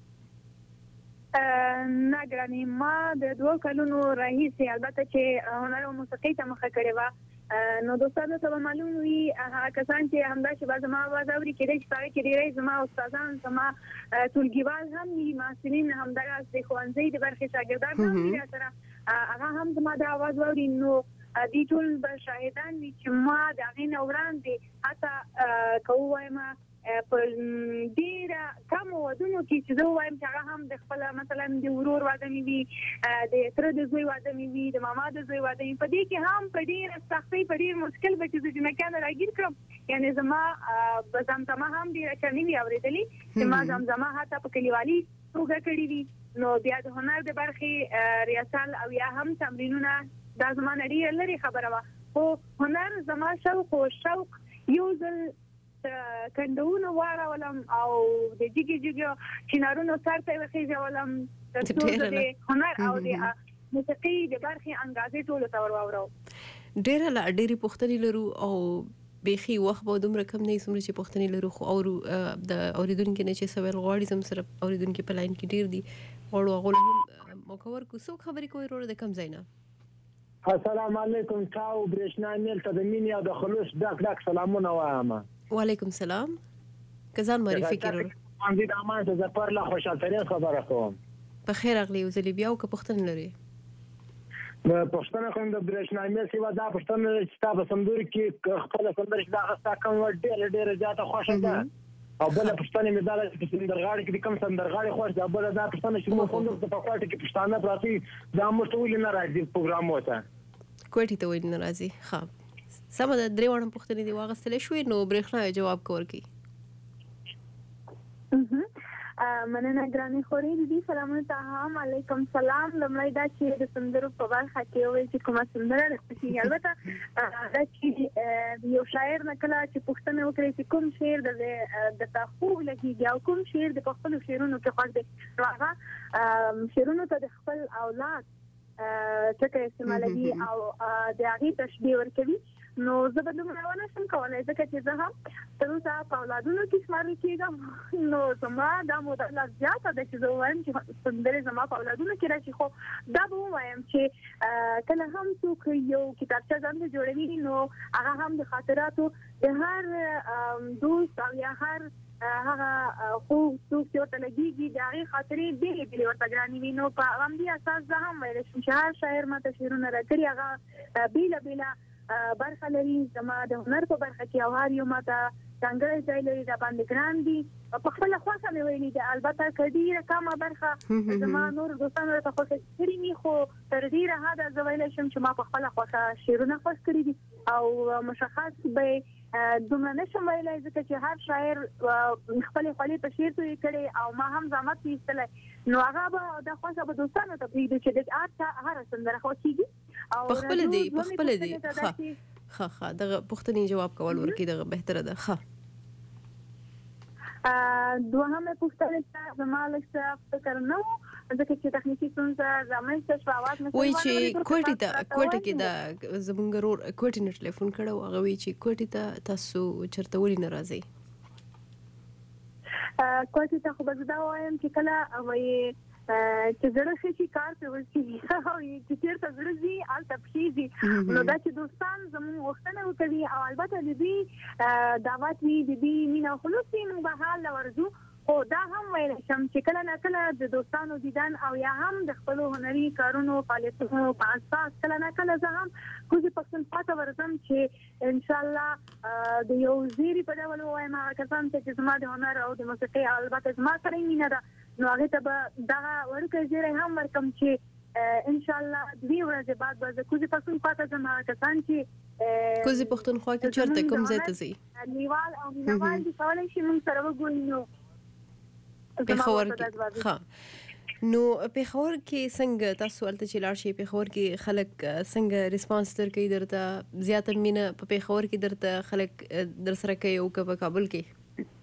نه ګراني ما د دوه کلونو راهیسې البته چې هنر او موسیقي ته مخه کړې و نو دوستانو ته معلوم وي هغه کسان چې همدا چې باز ما आवाज اوري کېږي چې پاره کې ډېرې زما استادان زما ټولګیوال هم دي محصلین هم درس د ښوونځي د برخې شاګردان هم دي سره هغه هم زما د आवाज اوري نو دې ټول به شاهدان وي چې ما د هغې نه وړاندې حتی که ووایم په ډېره کمو ودونو کې چې زه ووایم چې هغه هم د خپل مثلا د ورور واده مې وي د تره د زوی واده مې وي د ماما د زوی واده مې په دې کې هم په ډېره سختۍ په ډېر مشکل به چې زه جنکیانو راګیر کړم یعنې زما زمزمه هم ډېره ښه نه وي اورېدلې چې ما زمزمه حتی په کلیوالي توګه کړې وي نو بیا د هنر د برخې ریاضل او یا هم تمرینونه دا زما نه ډېره لرې خبره وه خو هنر زما شوق او شوق یو ځل کندهونو واړولم او د جګې جګې چنارونو سر ته یې وخېژولم ترڅو د هنر او د موسیقي د برخې انګازې ټولو ته ور واورو. ډېره لا ډېرې پوښتنې لرو او بیخي وخت به دومره کم نه وي څومره چې پوښتنې لرو خو اورو د اورېدونکي نه چې څه ویل غواړي زموږ سره اورېدونکي په لاین کې ډېر دي غواړو هغو له هم موقع ورکړو. څوک خبرې کوئ وروره د کوم ځای نه؟ السلام علیکم تاو برېښنا میل ته د مینې او د خلوص ډک ډک سلامونه وایم. وعلیکم سلام. که ځان معرفي کړئ وروره. محمد امان ته ظفر له خوشحال ترین خبره کوم. په خیر راغلی یو ځلې بیا او که پوښتنه لرئ؟ پښتنه کوم د برېښنا میل سیوا دا پښتنه چې تا په سندرو کې خپله سندره چې دا ستا کوم ډېره ډېره زیاته خوښه ده او بله پښتنه مې دا ده چې په سندرغاړي کې د کوم سندرغاړي خوښ ده بله دا پښتنه چې موږ خوندو په کوټه کې پښتانه پراته وي دا موږ ته ولې نه راځي پروګرامو ته کوټې ته ولې نه راځي؟ ښه سمه ده درې واړه پوښتنې دې واخیستلی شوې نو برېښنا یې جواب ورکړي. مننه ګرانې خورې دي سلامونه ته هم علیکم سلام. لومړی دا چې د سندرو په برخه کې وویل چې کومه سندره راخوښېږي البته دا چې یو شاعر نه کله چې پوښتنه وکړي چې کوم شعر درته خوږ لګېږي او کوم شعر د په خپلو شعرونو کې خوښ دی نو هغه شعرونو ته د خپل اولاد ټکي استعمالوي او د هغې تشبیه ورکوي نو زه به دومره ونه شم کولی ځکه چې زه هم تر اوسه په اولادونو کې شمارل کېږم نو زما دا موده لا زیاته ده چې زه ووایم چې سندرې زما په اولادونو کې راشي خو دا به ووایم چې کله هم څوک یو کتابچه ځان ته جوړوي نو هغه هم د خاطراتو د هر دوست او یا هر هغه خو څوک چې ورته لګېږي د هغې خاطرې بېلې بېلې ورته ګرانې وي نو په همدې اساس زه هم ویلی شم چې هر شاعر ماته شعرونه راکړي هغه بېله بېله برخه لري زما د هنر په برخه کې او هر یو ماته ځانګړی ځای لري دا باندې ګران دي په خپله خوښه مې ویلي ده البته که ډېره کمه برخه زما نور دوستانو راته خوښه کړي وي خو تر ډېره حده زه ویلی شم چې ما په خپله خوښه شعرونه خوښ کړي دي او مشخص به دومره نشم ویلی ځکه چې هر شاعر خپلې خولې په شعر تویې کړې او ما هم زحمت ایستلی نو هغه به دا خوښه به دوستانو ته پرېږدو چې د هر چا هره سندره خوښېږي پخپله دی پخپله دی ښه ښه ښه دغه پوښتنې جواب کول ورکړي دغه بهتره ده. ښه دوهمه پوښتنې ته زما لږ څه فکر نه و ځکه چې تخنیکي ستونزه رامنځته شوه اواز مې وایي چې کوټې ته کوټه کې دا زموږ ورور کوټې نه ټلیفون کړی و هغه وایي چې کوټې ته تاسو چېرته ولې نه راځئ؟ کوټې ته خو به زه دا ووایم چې کله وایي چې زړه ښه شي کار پرې وشي چې چېرته زړه ځي هلته پښې ځي نو دا چې دوستان زموږ غوښتنه وکوي او البته د دوی دعوت وي د دوی مینه او خلوص وي موږ به حال ورځو خو دا هم ویلی شم چې کله نه کله د دوستانو دیدن او یا هم د خپلو هنري کارونو فعالیتونو په اساس کله نه کله زه هم کوزې پښتونخوا ته ورځم چې انشاءالله د یو زیري په ډول ووایم هغه کسان ته چې زما د هنر او د موسیقۍ البته زما سره یې مینه ده نو هغه ته به دا ورکه زیری هم ورکم چې ان شاء الله دوی ورځې بعد به د کوزي پښتون پاتې زما کسان چې کوزي پښتونخوا کې چرته کوم ځای ته ځي نیوال او مینوال دي کولای شي موږ سره وګورو نو پېښور کې ها نو پېښور کې څنګه تاسو ولته چې لاړ شي پېښور کې خلک څنګه ریسپانس درکوي درته زیاته مینه په پېښور کې درته خلک در سره کوي او په کابل کې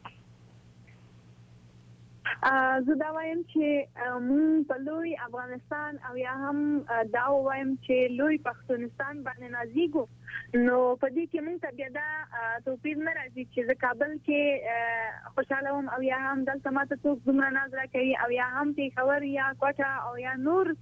زه دا وایم چې مونږ په لوی افغانستان او یا هم دا وایم چې لوی پښتونستان باندې نازیګو نو په دې کې مونږ ته بیا دا توپیر نه راځي چې زه کابل کې خوشاله وم او یا هم دلته ماته څوک دومره ناز راکوي او یا هم پېښور یا کوټه او یا نور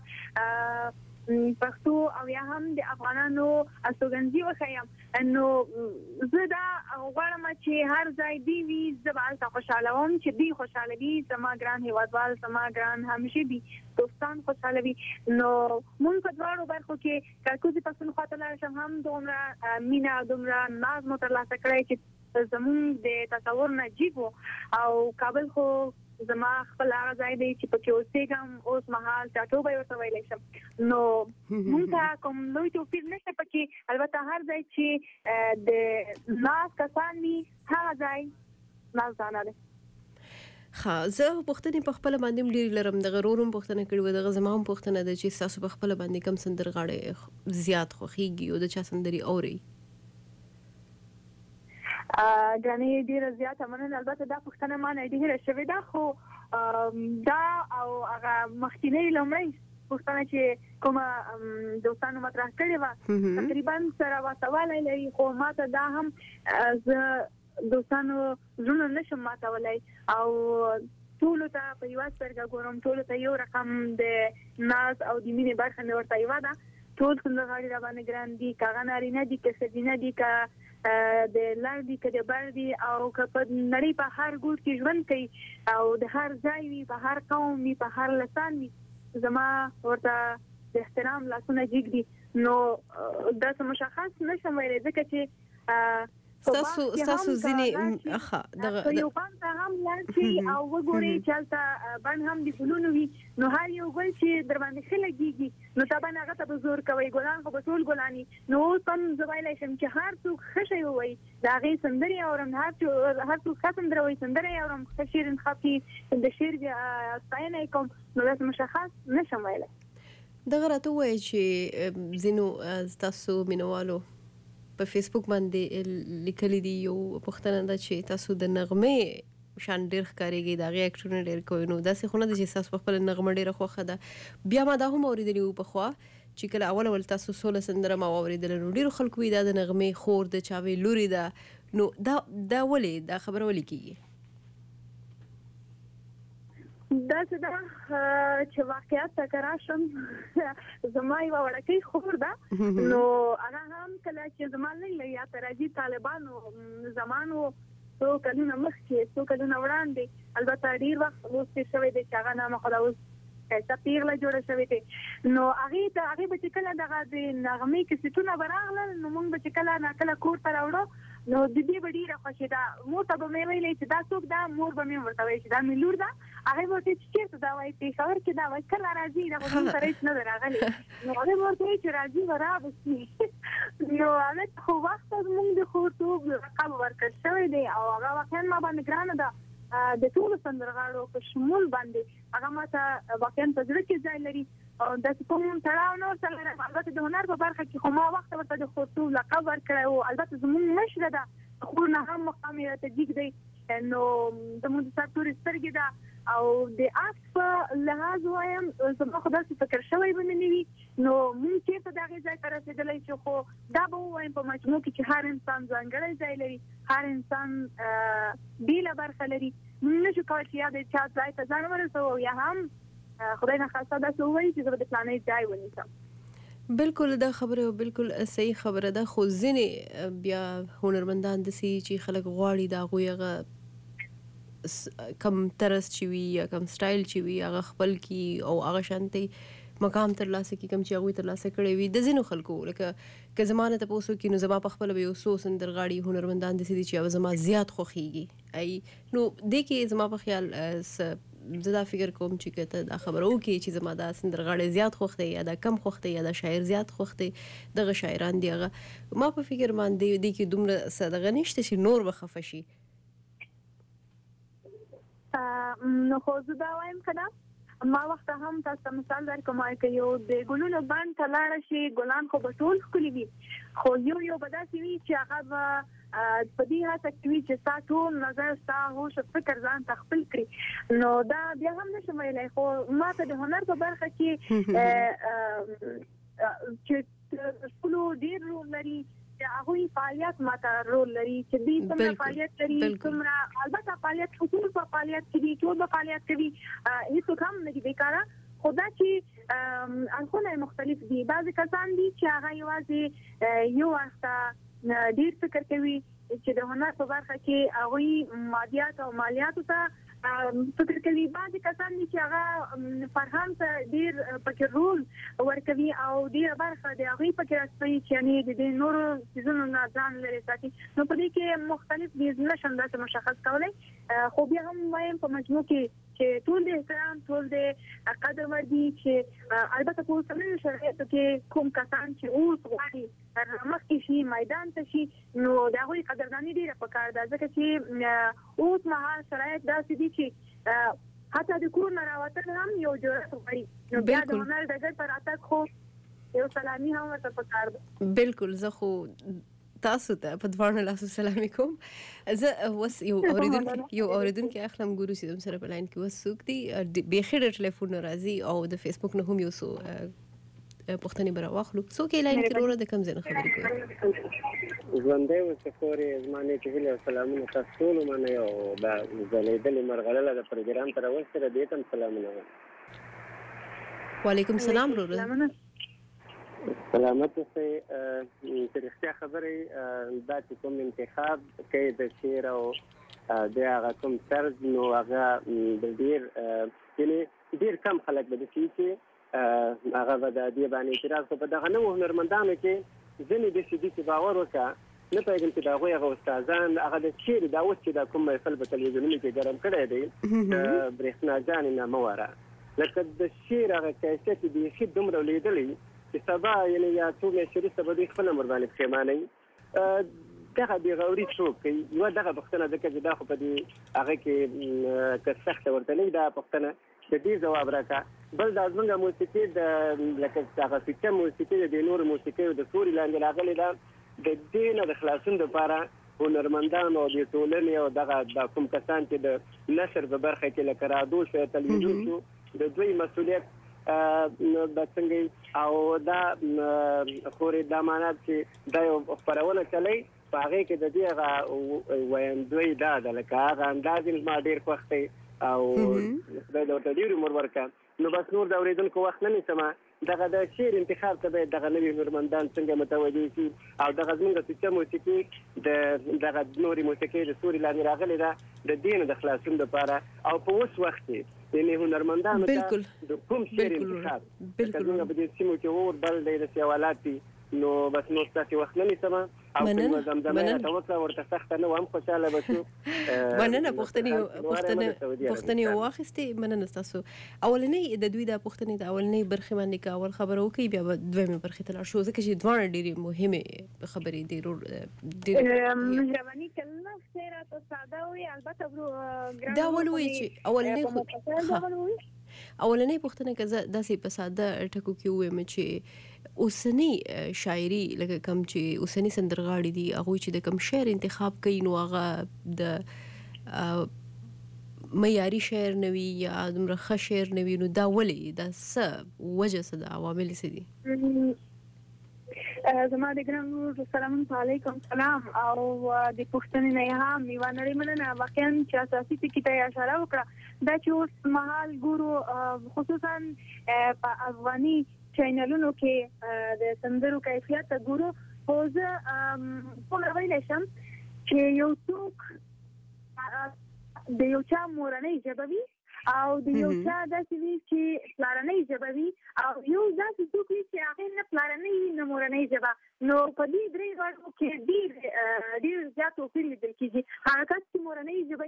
پښتو او یا هم د افغانانو استوګنځي وخایم نو زه دا غواړم چې هر ځای دی وي زه به هلته خوشاله وم چې دوی خوشاله وي زما ګران هېوادوال زما ګران همژبي دوستان خوشاله وي نو مونږ په دواړو برخو کې که کوزي پښتونخوا ته لاړ شم هم دومره مینه او دومره ناز مو ترلاسه کړی چې زمونږ د تصور نه جیب او کابل خو زما خپل هغه ځای دی چې پکې اوسېږم اوس مهال ټاټوبی ورته ویلی شم نو مونږ ته کوم لوی توپیر نشته پکې البته هر ځای چې د ناز کسان وي هغه ځای نازدانه دی ښه زه پوښتنې په خپله باندې هم ډېرې لرم دغه ورور هم پوښتنه کړې وه دغه زما هم پوښتنه ده چې ستاسو په خپله باندې کوم سندرغاړی زیات خوښېږي او د چا سندرې اورئ ګرانې ډېره زیاته مننه البته دا پوښتنه ما نه ډېره شوې ده خو دا او هغه مخکینۍ لومړۍ پوښتنه چې کومه دوستانو مطرح کړې وه تقریبا سره ورته لري خو ما ته دا هم زه دوستانو زړونه نشم ماتولی او ټولو ته په یوه سترګه ګورم ټولو ته یو رقم د ناز او د مینې برخه مې ورته یوه ده ټول سندرغاړي راباندې ګران دي که هغه نارینه دي که ښځینه دي که د لر دي که د بر دي او که په نړۍ په هر ګوټ کې ژوند کوي او د هر ځای وي په هر قوم وي په هر لسان وي زما ورته د احترام لاسونه جګ دي نو داسې مشخص نشم ویلی ځکه چې ستاسو ستاسو ځینې ښه دغه یو بڼ ته هم لاړ شي او وګورئ چې هلته بڼ هم د ګلونو وي نو هر یو ګل چې در باندې ښه لګېږي نو طبعا هغه ته به زور کوئ ګلان خو به ټول ګلان وي نو اوس هم زه ویلی شم چې هر څوک ښه شی ووایي د هغې سندرې اورم هر څوک ښه سندره وایي سندره یې اورم ښه شعر انتخاب کړي د شعر ستاینه یې کوم نو داسې مشخص نشم ویلی دغه راته ووایئ چې ځینو ستاسو مینوالو په فیسبوک باندې لیکلي دي یو پوښتنه ده چې تاسو د نغمې شان ډېر ښکارېږي د هغې اکټونه ډېر کوئ نو داسې خو نه ده چې ستاسو په خپله نغمه ډېره خوښه ده بیا ما دا هم اورېدلي وو پخوا چې کله اول اول تاسو سوله سندره ما واورېدله نو ډېرو خلکو وي دا د نغمې خور د چاوې لورې ده نو دا دا ولې دا خبره ولې کېږي داسې ده چې واقعیت ته که راشم زما یوه وړکۍ خور ده نو هغه هم کله چې زما لږ یا ته راځي طالبانو زمانو څو کلونه مخکې څو کلونه وړاندې البته ډېر وخت اوس تېر شوی دی چې هغه نامه خو دا اوس ښایسته پیغله جوړه شوې دی نو هغې ته هغې به چې کله دغه د نغمې کیسټونه به راغلل نو موږ به چې کله ناکله کور ته راوړو نو د دې به ډېره خوښېده مور ته به مې ویلی چې دا څوک ده مور به مې ورته وایي چې دا مې لور ده هغې به ورته وایي چې چېرته دا وایي پېښور کې دا وایي کله راځي دا خو زموږ سره هېڅ نه ده راغلې نو هغې به ورته وایي چې راځي به رابسي نو هغې خو وخته زموږ د خورتوب لقب ورکړل شوی دی او هغه واقعا ما باندې ګرانه ده د ټولو سندرغاړو په شمول باندې هغه ماته واقعا په زړه کې ځای لري او داسې کوم تړاو نه ورسره لرم البته د هنر په برخه کې خو ما وخته ورته د خورتوب لقب ورکړی و البته زموږ مشره ده خور نه هم مقام یې راته جګ دی نو زموږ د سر تورې سترګې ده او د عکس په لحاظ وایم زما خو داسې فکر شوی به مې نه وي نو موږ چېرته د هغې ځای ته رسېدلی چې خو دا به ووایم په مجموع کې چې هر انسان ځانګړی ځای لري هر انسان بېله برخه لري موږ نشو کولی چې یا د چا ځای ته ځان ورسوو یا هم خدای نخواسته داسې ووایي چې زه به د فلانۍ ځای ونیسم بالکل دا خبره بالکل صحیح خبره ده خو ځینې بیا هنرمندان داسې چې خلک غواړي د هغوی هغه کم طرز چې وي یا کم سټایل چې وي هغه خپل کي او هغه شانتې مقام ترلاسه کړي کوم چې هغوی ترلاسه کړی وي د ځینو خلکو لکه که زما نه تپوس وکړي نو زما په خپله به یو څو سندرغاړي هنرمندان داسې دي چې هغه زما زیات خوښېږي ای نو دې کې زما په خیال زه دا فکر کوم چې که ته دا خبره وکړې چې زما دا سندرغاړی زیات خوښ دی یا دا کم خوښ دی یا دا شاعر زیات خوښ دی، دغه شاعران دي هغه ما په فکر باندې دې کې دومره څه دغه نشته چې نور به خفه شي. نو خو زه دا وایم که نه، ما وخت هم تاسو ته مثال درکوم که یو د ګلونو بڼ ته لاړه شي، ګلان خو به ټول ښکلي وي، خو یو یو به داسې وي چې هغه به په دې هڅه کې وي چې ستا ټول نظر، ستا هوش او فکر ځان ته خپل کړي. نو دا بیا هم نشم ویلی، خو ما ته د هنر په برخه کې چې ټولو ډېر رول لري، هغوی فعالیت ماته رول لري چې دوی څومره فعالیت لري، څومره البته فعالیت ټول په فعالیت کې دي، ټول به فعالیت کوي، هېڅوک هم نه دي بیکاره، خو دا چې اړخونه یې مختلف دي. بعضې کسان دي چې هغه یوازې یو اړخ ته ډېر فکر کوي چې د هنر په برخه کې هغوی مادیات او مالیاتو ته فکر کوي. بعضې کسان دي چې هغه فرهنګ ته ډېر پکې رول ورکوي او ډېره برخه د هغوی پکې راڅپوي چې یعنې د دې نورو څیزونو نه ځان لرې ساتي. نو په دې کې مختلف دي، نشم داسې مشخص کولی، خو بیا هم وایم په مجموع کې چې ټول د احترام، ټول د قدر وړ دي، چې البته په اوسنیو شرایطو کې کوم کسان چې اوس غواړي مخکې شي، میدان ته شي، نو د هغوی قدرداني ډېره پکار ده، ځکه چې اوس مهال شرایط داسې دي چې حتی د کور نه راوتل هم یو جرأت غواړي، نو بیا د هنر ډګر ته راتګ خو یو سلامي هم ورته پکار ده. بالکل. زه خو تاسو ته په دواړو لاسو سلامي کوم. زه اوس یو اورېدونکی یو اورېدونکی اخلم، ګورو چې زموږ سره په لاین کې اوس څوک دي. بیخي ډېر ټلیفون راځي او د فیسبوک نه هم یو څو پوښتنې به راواخلو. څوک یې لاین کې وروره، د کوم ځای نه خبرې کوي؟ ژوندی اوسه خورې، زما نیکې هیلې او سلامونه تاسو ټولو منئ او دا ځلېدلې مرغلله د پروګرام ته راوستې، دې ته هم سلامونه وایم. وعلیکم سلام وروره. سلامت اوسئ. چې رښتیا خبرې دا چې کوم انتخاب کوي د شعر او د هغه کوم طرز، نو هغه ډېر یعنې ډېر کم خلک به داسې وي چې هغه به د دې باندې اعتراض خو په دغه نوو هنرمندانو کې ځینې داسې دي چې باور وکړه، نه پوهېږم چې د هغوی هغه استادان هغه د شعر دا اوس چې دا کوم محفل په تلویزیونونو کې ګرم کړی دی د برېښناګانې نه مه واره، لکه د شعر هغه کیفیت یې بیخي دومره لیدلی چې سبا یعنې یا څو میاشتې وروسته به دوی خپل عمر باندې پښیمانوي. دغه بېغوري څوک کوي؟ یوه دغه پوښتنه، ځکه چې دا خو په دې هغه کې که سخته ورته نه وي دا پوښتنه، د دې ځواب راکړه. بل دا زموږ موسیقي د لکه هغه فکر موسیقي د دې نورو موسیقیو د تورې لاندې راغلې ده، د دې نه د خلاصون دپاره هنرمندان او د ټولنې او دغه کوم کسان چې د نشر په برخه کې لکه رادیو شو، تلویزیون شو، د دوی مسؤلیت به څنګه او دا خورې دا معنا چې دا یو خپرونه چلی په هغې کې د دې هغه ویندوی دا ده، لکه هغه انداز یې ما ډېر خوښ دی او خدای دې ورته ډېر عمر ورکړه. نو بس نور د اورېدونکو وخت نه نیسمه، دغه د شعر انتخاب ته باید دغه نوي هنرمندان څنګه متوجه شي او دغه زموږ د سیسټم موسیقي د دغه نورې موسیقۍ د سوري لاندې راغلې ده، د دې نه د خلاصون دپاره او په اوس وخت کې یعنې هنرمندانو ته د کوم شعر انتخاب، لکه زموږ په دې سیمو کې اور بل دی، داسې حوالات دي، نو بس نور ستاسې وخت نه نیسمه او کومه زمزمه یې راته وکړه، ورته سخته نه وه، هم خوشحاله به شو. مننه. پوښتنې واخیستې، مننه ستاسو. اولنۍ د دوی دا پوښتنې د اولنۍ برخې باندې که اول خبره وکړي، بیا به دویمې برخې ته لاړ شو، ځکه چې دواړه ډېرې مهمې خبرې دي. مهرباني کلمه ښې راته ساده وي، البته دا اول وایي چې اولنۍ اولنۍ پوښتنه که زه داسې په ساده ټکو کې ووایم چې اوسنی شاعري لکه کوم چې اوسنی سندرغاړي دي، هغوی چې د کوم شعر انتخاب کوي، نو هغه د معیاري شعر نه وي یا دومره ښه شعر نه وي، نو دا ولې، دا څه وجه څه ده، عوامل څه دي؟ زما د ګران ورور سلامونه علیکم سلام او د پوښتنې نه هم یوه نړۍ مننه. واقعا چې اساسي ټکي ته یې اشاره وکړه، دا چې اوس مهال ګورو خصوصا په افغاني چینلونو کې د سندرو کیفیت ته ګورو، خو زه څومره ویلی شم چې یو څوک د یو چا مورنۍ ژبه وي او د یو چا داسې وي چې پلارنۍ ژبه وي او یو داسې څوک وي چې هغې نه پلارنۍ وي نه مورنۍ ژبه، نو په دې درې ورو کې ډېر ډېر زیات توپیر لیدل کېږي. هغه کس چې مورنۍ ژبه وي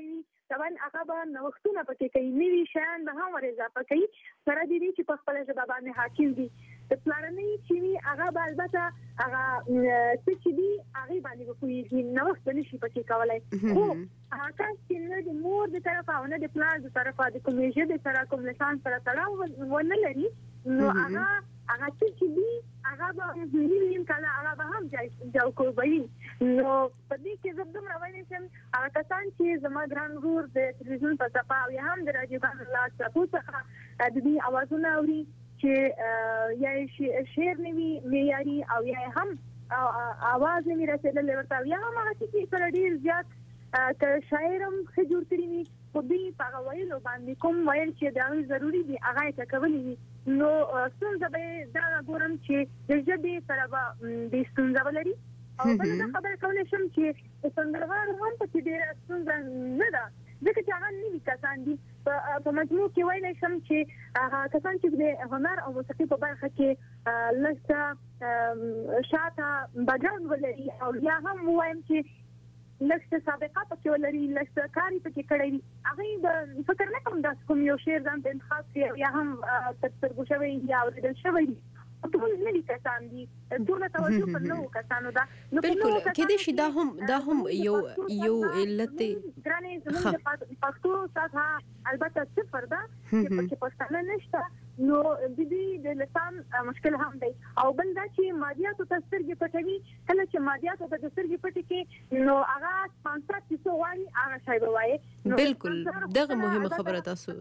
طبعا هغه به نوښتونه پکې کوي، نوي شیان به هم ور اضافه کوي سره د دې چې په خپله ژبه باندې حاکم دي. د پلارنۍ چې وي هغه به البته هغه څه چې دي هغې باندې به پوهېږي، نوښت به نشي پکې کولی. خو هغه کس چې نه د مور د طرفه او نه د پلار د طرفه د کومې ژبې سره کوم لسان سره تړاو ونه لري، نو هغه هغه څه چې دي هغه به نیم کاله هغه به هم جاوکوبوي. نو په دې کې زه دومره ویلی شم هغه کسان چې زما ګران ورور د تلویزیون په صفحه او یا هم د راډیوګانو له څپو څخه د دې اوازونه اوري چې یا شعر نه وي معیاري او یا هم اواز نه وي رسېدلی ورته، یا هم هغه چې سره ډېر زیات که شاعر هم ښه جوړ کړي وي خو دوی په هغه ویلو باندې کوم ویل چې د هغوی ضروري دي هغه یې ټکولی وي، نو ستونزه به یې دا ګورم چې د ژبې سره به دې ستونزه ولري. او بله دا خبره کولی شم چې د سندرغاړو هم پکې ډېره ستونزه نه ده، ځکه چې هغه نوي کسان دي. په مجموع کې ویلی شم چې هغه کسان چې د هنر او موسیقي په برخه کې لږ څه شاته بیکګراونډ ولري او یا هم ووایم چې لږ څه سابقه پکې ولري، لږ څه کار یې پکې کړی وي، هغوی به فکر نه کوم داسې کوم یو شعر ځان ته انتخاب کړي یا هم تر سترګو شوی یا اورېدل شوی وي. ټول نوي کسان دي، ټوله توجه پر نوو کسانو ده. بلکل کېدای شي دا هم دا هم یو یو علت دی. ګرانې زموږ د پښتو سطحه البته صفر ده چې پکې پښتانه نشته، نو د دې د لسان مشکل هم دی. او بل دا چې مادیاتو ته سترګې پټوي، کله چې مادیاتو ته د سترګې پټې کړي نو هغه سپانسر چې څه غواړي هغه شی به وایي. بلکل دغه مهمه خبره تاسو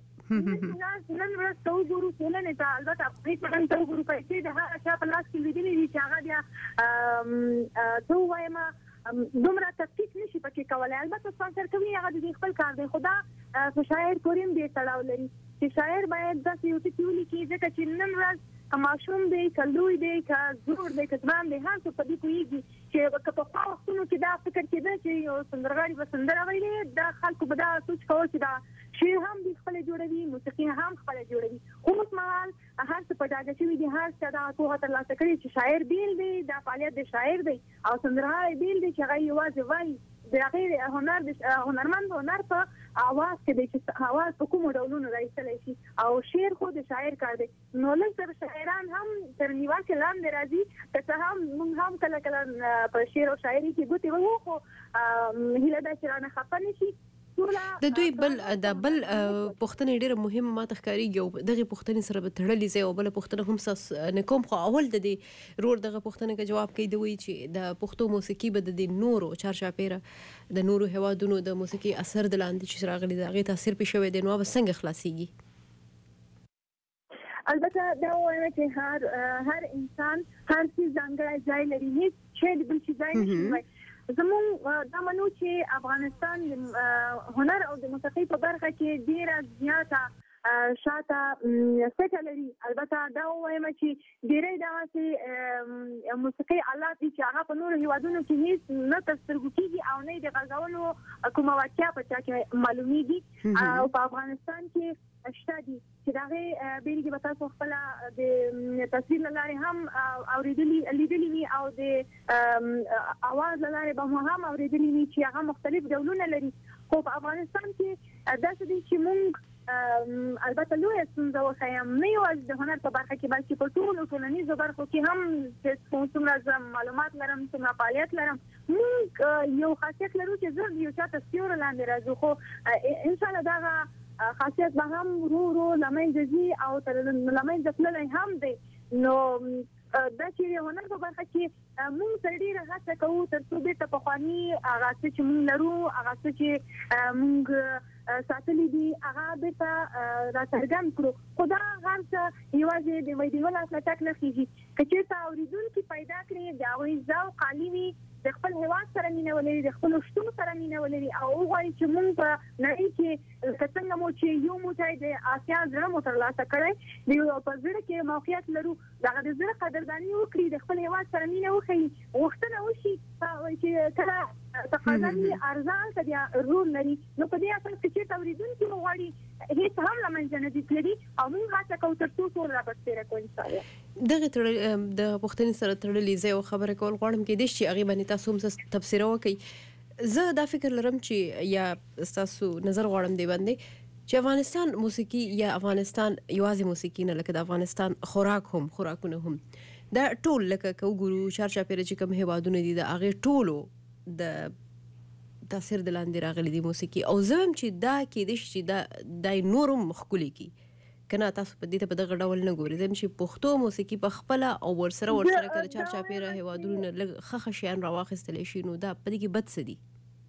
نن ورځ ته وګورو ټولنې ته، البته افغاني ټولنې ته وګورو، پیسې د هغه چا په لاس کې لیدلې دي چې هغه بیا څه ووایم دومره تفکیک نشي پکې کولی. البته سپانسر کوي هغه د دې خپل کار دی، خو دا په شاعر پورې هم ډېر تړاو لري چې شاعر باید داسې یو ټکي ولیکي، ځکه چې نن ورځ که ماشوم دی که لوی دی که زوړ دی که ځوان دی هر څوک په دې پوهېږي چې که پخوا وختونو کې دا فکر کېده چې یو سندرغاړي به سندره ویلې، دا خلکو به دا سوچ کول چې دا شعر هم دوی خپله جوړوي، موسیقي هم خپله جوړوي. خو اوس مهال هر څه په ډاګه شوي دي، هر چا دغه پوهه ترلاسه کړې چې شاعر بیل دی، دا فعالیت د شاعر دی، او سندرغاړی بیل دی چې هغه یوازې وایي. د هغې هنر د هنرمند هنر په اواز کې دی چې اواز په کومو ډولونو راایستلی شي، او شعر خو د شاعر کار دی. نو لږ تر شاعران هم تر نیوکې لاندې راځي، که څه هم موږ هم کله کله په شعر او شاعري کې ګوتې وهو، خو هیله ده چې رانه خفه نه شي. د دوی بل د بل پوښتنې ډېره مهمه ماته ښکارېږي او دغې پوښتنې سره به تړلې ځای او بله پوښتنه هم ستاسو نه کوم، خو اول د دې رور دغه پوښتنې که جواب کوي د وایي چې د پښتو موسیقي به د دې نورو چارچاپېره د نورو هېوادونو د موسیقي اثر د لاندې چې راغلی د هغې تاثیر پې شوی دی، نو به څنګه خلاصېږي؟ البته دا ووایم چې هر هر انسان هر څه ځانګړی ځای لري، هېڅ شی د بل شي ځای نشي وای. زموږ دا منو چې افغانستان د هنر او د موسیقۍ په برخه کې ډېره زیاته شاته سټه لري. البته دا ووایم چې ډېری دغسې موسیقۍ آلات دي چې هغه په نورو هېوادونو کې هېڅ نه تر سترګو کېږي او نه یې د غږولو کومه واقعه په چا کې معلومیږي، او په افغانستان کې شته دي چې د هغې بېلګې به تاسو خپله د تصویر له لارې هم اورېدلي لیدلي وي او د اواز له لارې به مو هم اورېدلي وي چې هغه مختلف ډولونه لري. خو په افغانستان کې داسې دی چې موږ البته لویه ستونزه وښیم، نه یوازې د هنر په برخه کې بلکې په ټولو ټولنیزو برخو کې هم چې څومره زه معلومات لرم، څومره فعالیت لرم، موږ یو خاصیت لرو چې زه یو چا ته سیوره لاندې راځو، خو انشاءالله دغه خاصیت به هم ورو ورو له منځه ځي او تر له منځه تللی هم دی. نو دا چې د هنر په برخه کې موږ تر ډېره هڅه کوو تر څو بېرته پخواني هغه څه چې موږ لرو، هغه څه چې موږ ساتلي دي هغه بېرته راڅرګند کړو. خو دا هر څه یوازې د ویډیو لاس نه ټک نه خېږي. که چېرته اورېدونکي پیدا کړي د هغوی ذوق عالي وي، د خپل هېواد سره مینه ولري، د خپلو شتون سره مینه ولري او وغواړي چې موږ په نړۍ کې لکه څنګه مو چې یو موټی د اسیا زړه مو ترلاسه کړی، د یو په زړه کې موقعیت لرو، دغه د زړه قدرداني وکړي، د خپل هېواد سره مینه وښیي، غوښتنه وشي چې کله تقاضا وي ارزان که بیا رول لري، نو په دې اساس کې چېرته اورېدونکي مو غواړي هېڅ هم له منځه نه دي تللي او موږ هڅه کوو تر څو ټول راپسېره کړو انشاءالله. دغې د پوښتنې سره تړلې زه یو خبره کول غواړم، کېدای شي هغې باندې تاسو هم څه تبصره وکړئ. زه دا فکر لرم چې یا تاسو نظر غواړم دی باندې چې افغانستان موسیقي یا افغانستان یوازې موسیقي نه لکه د افغانستان خوراک هم خوراکونه هم دا ټول لکه که وګورو چار چاپیره چې کوم هیوادونه دي د هغې ټولو د تاثیر د لاندې راغلی دی موسیقي او زه هم چې دا کېدای شي چې دا دای نور هم ښکلي کړي کنه تاسو په دې ته په دغه ډول نه ګورئ زم چې پښتو موسیقي په خپله او ورسره ورسره که د چار چاپیره هیوادونو نه لږ ښه ښه شیان راواخیستلی شي نو دا په دې کې بد څه دي؟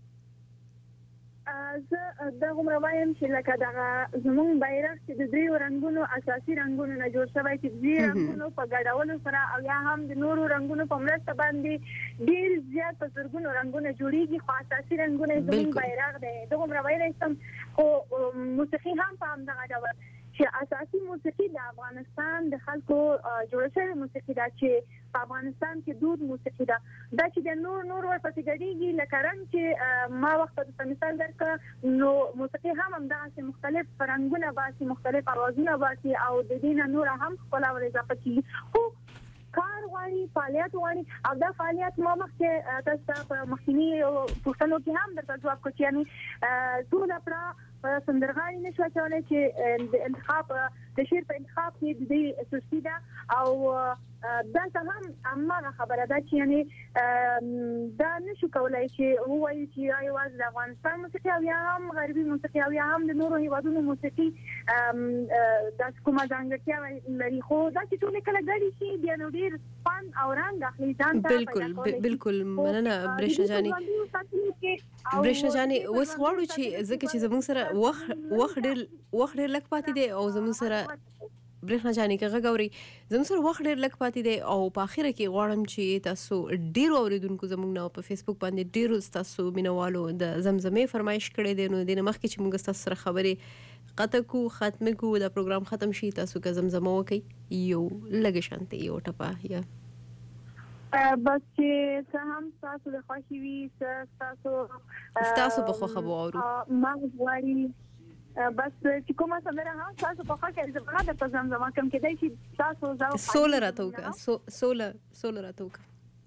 زه دا غومره وایم چې لکه دغه زموږ بیرغ چې د دریو رنګونو اساسي رنګونو نه جوړ شوی چې درې رنګونو په ګډولو سره او یا هم د نورو رنګونو په مرسته باندې ډېر زیات په زرګونو رنګونه جوړیږي خو اساسي رنګونه زموږ بیرغ دی د غومره ویلی شم خو موسیقي هم په همدغه ډول چې اساسي موسیقي د افغانستان د خلکو جوړه شوې موسیقي ده چې په افغانستان کې دود موسیقي ده دا چې د نور نور ورپسې ګډېږي لکه رنګ چې ما وخت ته مثال درکړه نو موسیقي هم همدغسې مختلف رنګونه باسي مختلف اوازونه باسي او د دې نه نوره هم ښکلا ور اضافه کېږي خو کار غواړي فعالیت غواړي او دا فعالیت ما مخکې تاسو ته په مخکیني پوښتنو کې هم درته ځواب کړو چې یعنې ټوله پړه په سندرغاړي نه شو اچولی چې د انتخاب د شعر په انتخاب کې د دې سستي ده او دلته هم هماغه خبره ده چې یعنې دا نشو کولی چې ووایو چې یا یوازې د افغانستان موسیقي او یا هم غربي موسیقي او یا هم د نورو هیوادونو موسیقي داسې کومه ځانګړتیا لري خو دا چې ټولې کله ګډې شي بیا نو ډېر خوند او رنګ اخلي ځان ته بالکل بالکل مننه برېښنا جانې برېښنا جانې اوس غواړو چې ځکه چې زموږ سره وخت وخت ډېر وخت ډېر لږ پاتې دی او زموږ سره برېښنا جانې که غږ اورئ زموږ سره وخت ډېر لږ پاتې دی او په اخره کې غواړم چې تاسو ډېرو اورېدونکو زموږ نه په فیسبوک باندې ډېرو ستاسو مینوالو د زمزمې فرمایش کړی دی نو د دې نه مخکې چې موږ ستاسو سره خبرې قطع کو ختمې کو دا پروګرام ختم شي تاسو که زمزمه وکړئ یو لږه شانتې یو ټپه یا بس چې څه هم ستاسو د خوښې وي څه ستاسو ستاسو په خوښه به واورو مغز غواړي بس چې کومه سندره هم ستاسو په خوښه زه به درته زمزمه کوم کېدای شي ستاسو ذوق سوله راته وکړه سوله سوله راته وکړه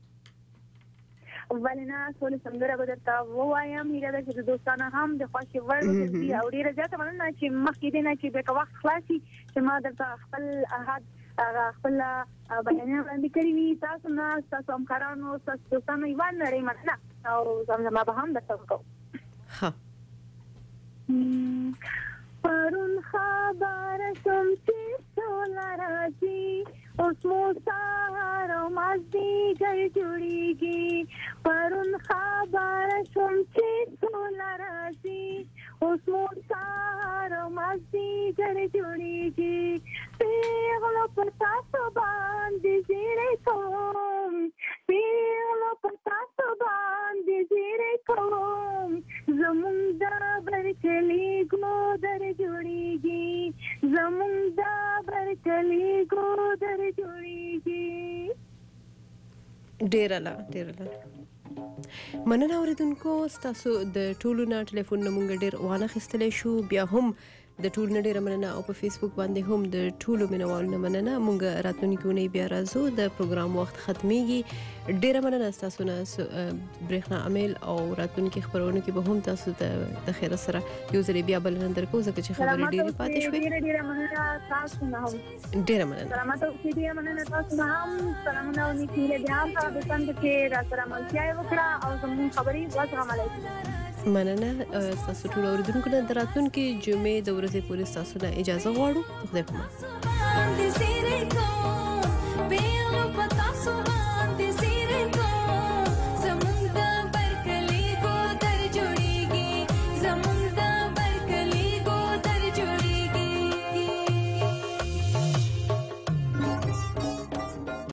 ولې نه سولې سندره به درته ووایم هیله ده چې د دوستانو هم د خوښې وړ وګرځي او ډېره زیاته مننه چې مخکې دې نه چې بیا که وخت خلاص شي چې ما درته خپل احد هغه خپل بیانیه وړاندې کړي وي تاسو نه ستاسو همکارانو ستاسو دوستانو یوه نړۍ مننه او زمزمه به هم درته وکړو ښه پرون خبره شوم چې سوله راځي اوس مو سهار او مازدیګر جوړیږي پرون خبره شوم چې سوله راځي اوس مو سهار او مازدیګر جوړیږي پیغلو په تاسو باندې زیری کوم پیغلو په تاسو باندې زیری کوم زمونږ د برکلي ګودر جوړیږي زمونږ د برکلي ګودر جوړیږي ډېره لا ډېره لا مننه اورېدونکو ستاسو د ټولو نه ټلیفون نه مونږ ډېر وانخیستلی شو بیا هم د ټولو نه ډېره مننه او په فیسبوک باندې هم د ټولو مینوالو نه مننه مونږ راتلونکي اونۍ بیا راځو د پروګرام وخت ختمیږي ډېره مننه ستاسو نه برېښنا امیل او راتلونکي خپرونو کې به هم تاسو ته د خیره سره یو ځلې بیا بلنه درکوو ځکه چې خبرې ډېرې پاتې شوې ډېره ډېره مننه تاسو نه هم ډېره مننه سلامت اوسئ ډېره مننه تاسو نه هم سلامونه او نیکې هیلې بیا هم هغه دوستان چې راسره ملتیا یې وکړه او زموږ خبرې وزغملی مننه ستاسو ټول اورېدونکو نه د راتلونکي جمعې د ورځې پورې ستاسو نه اجازه غواړو خدای په امان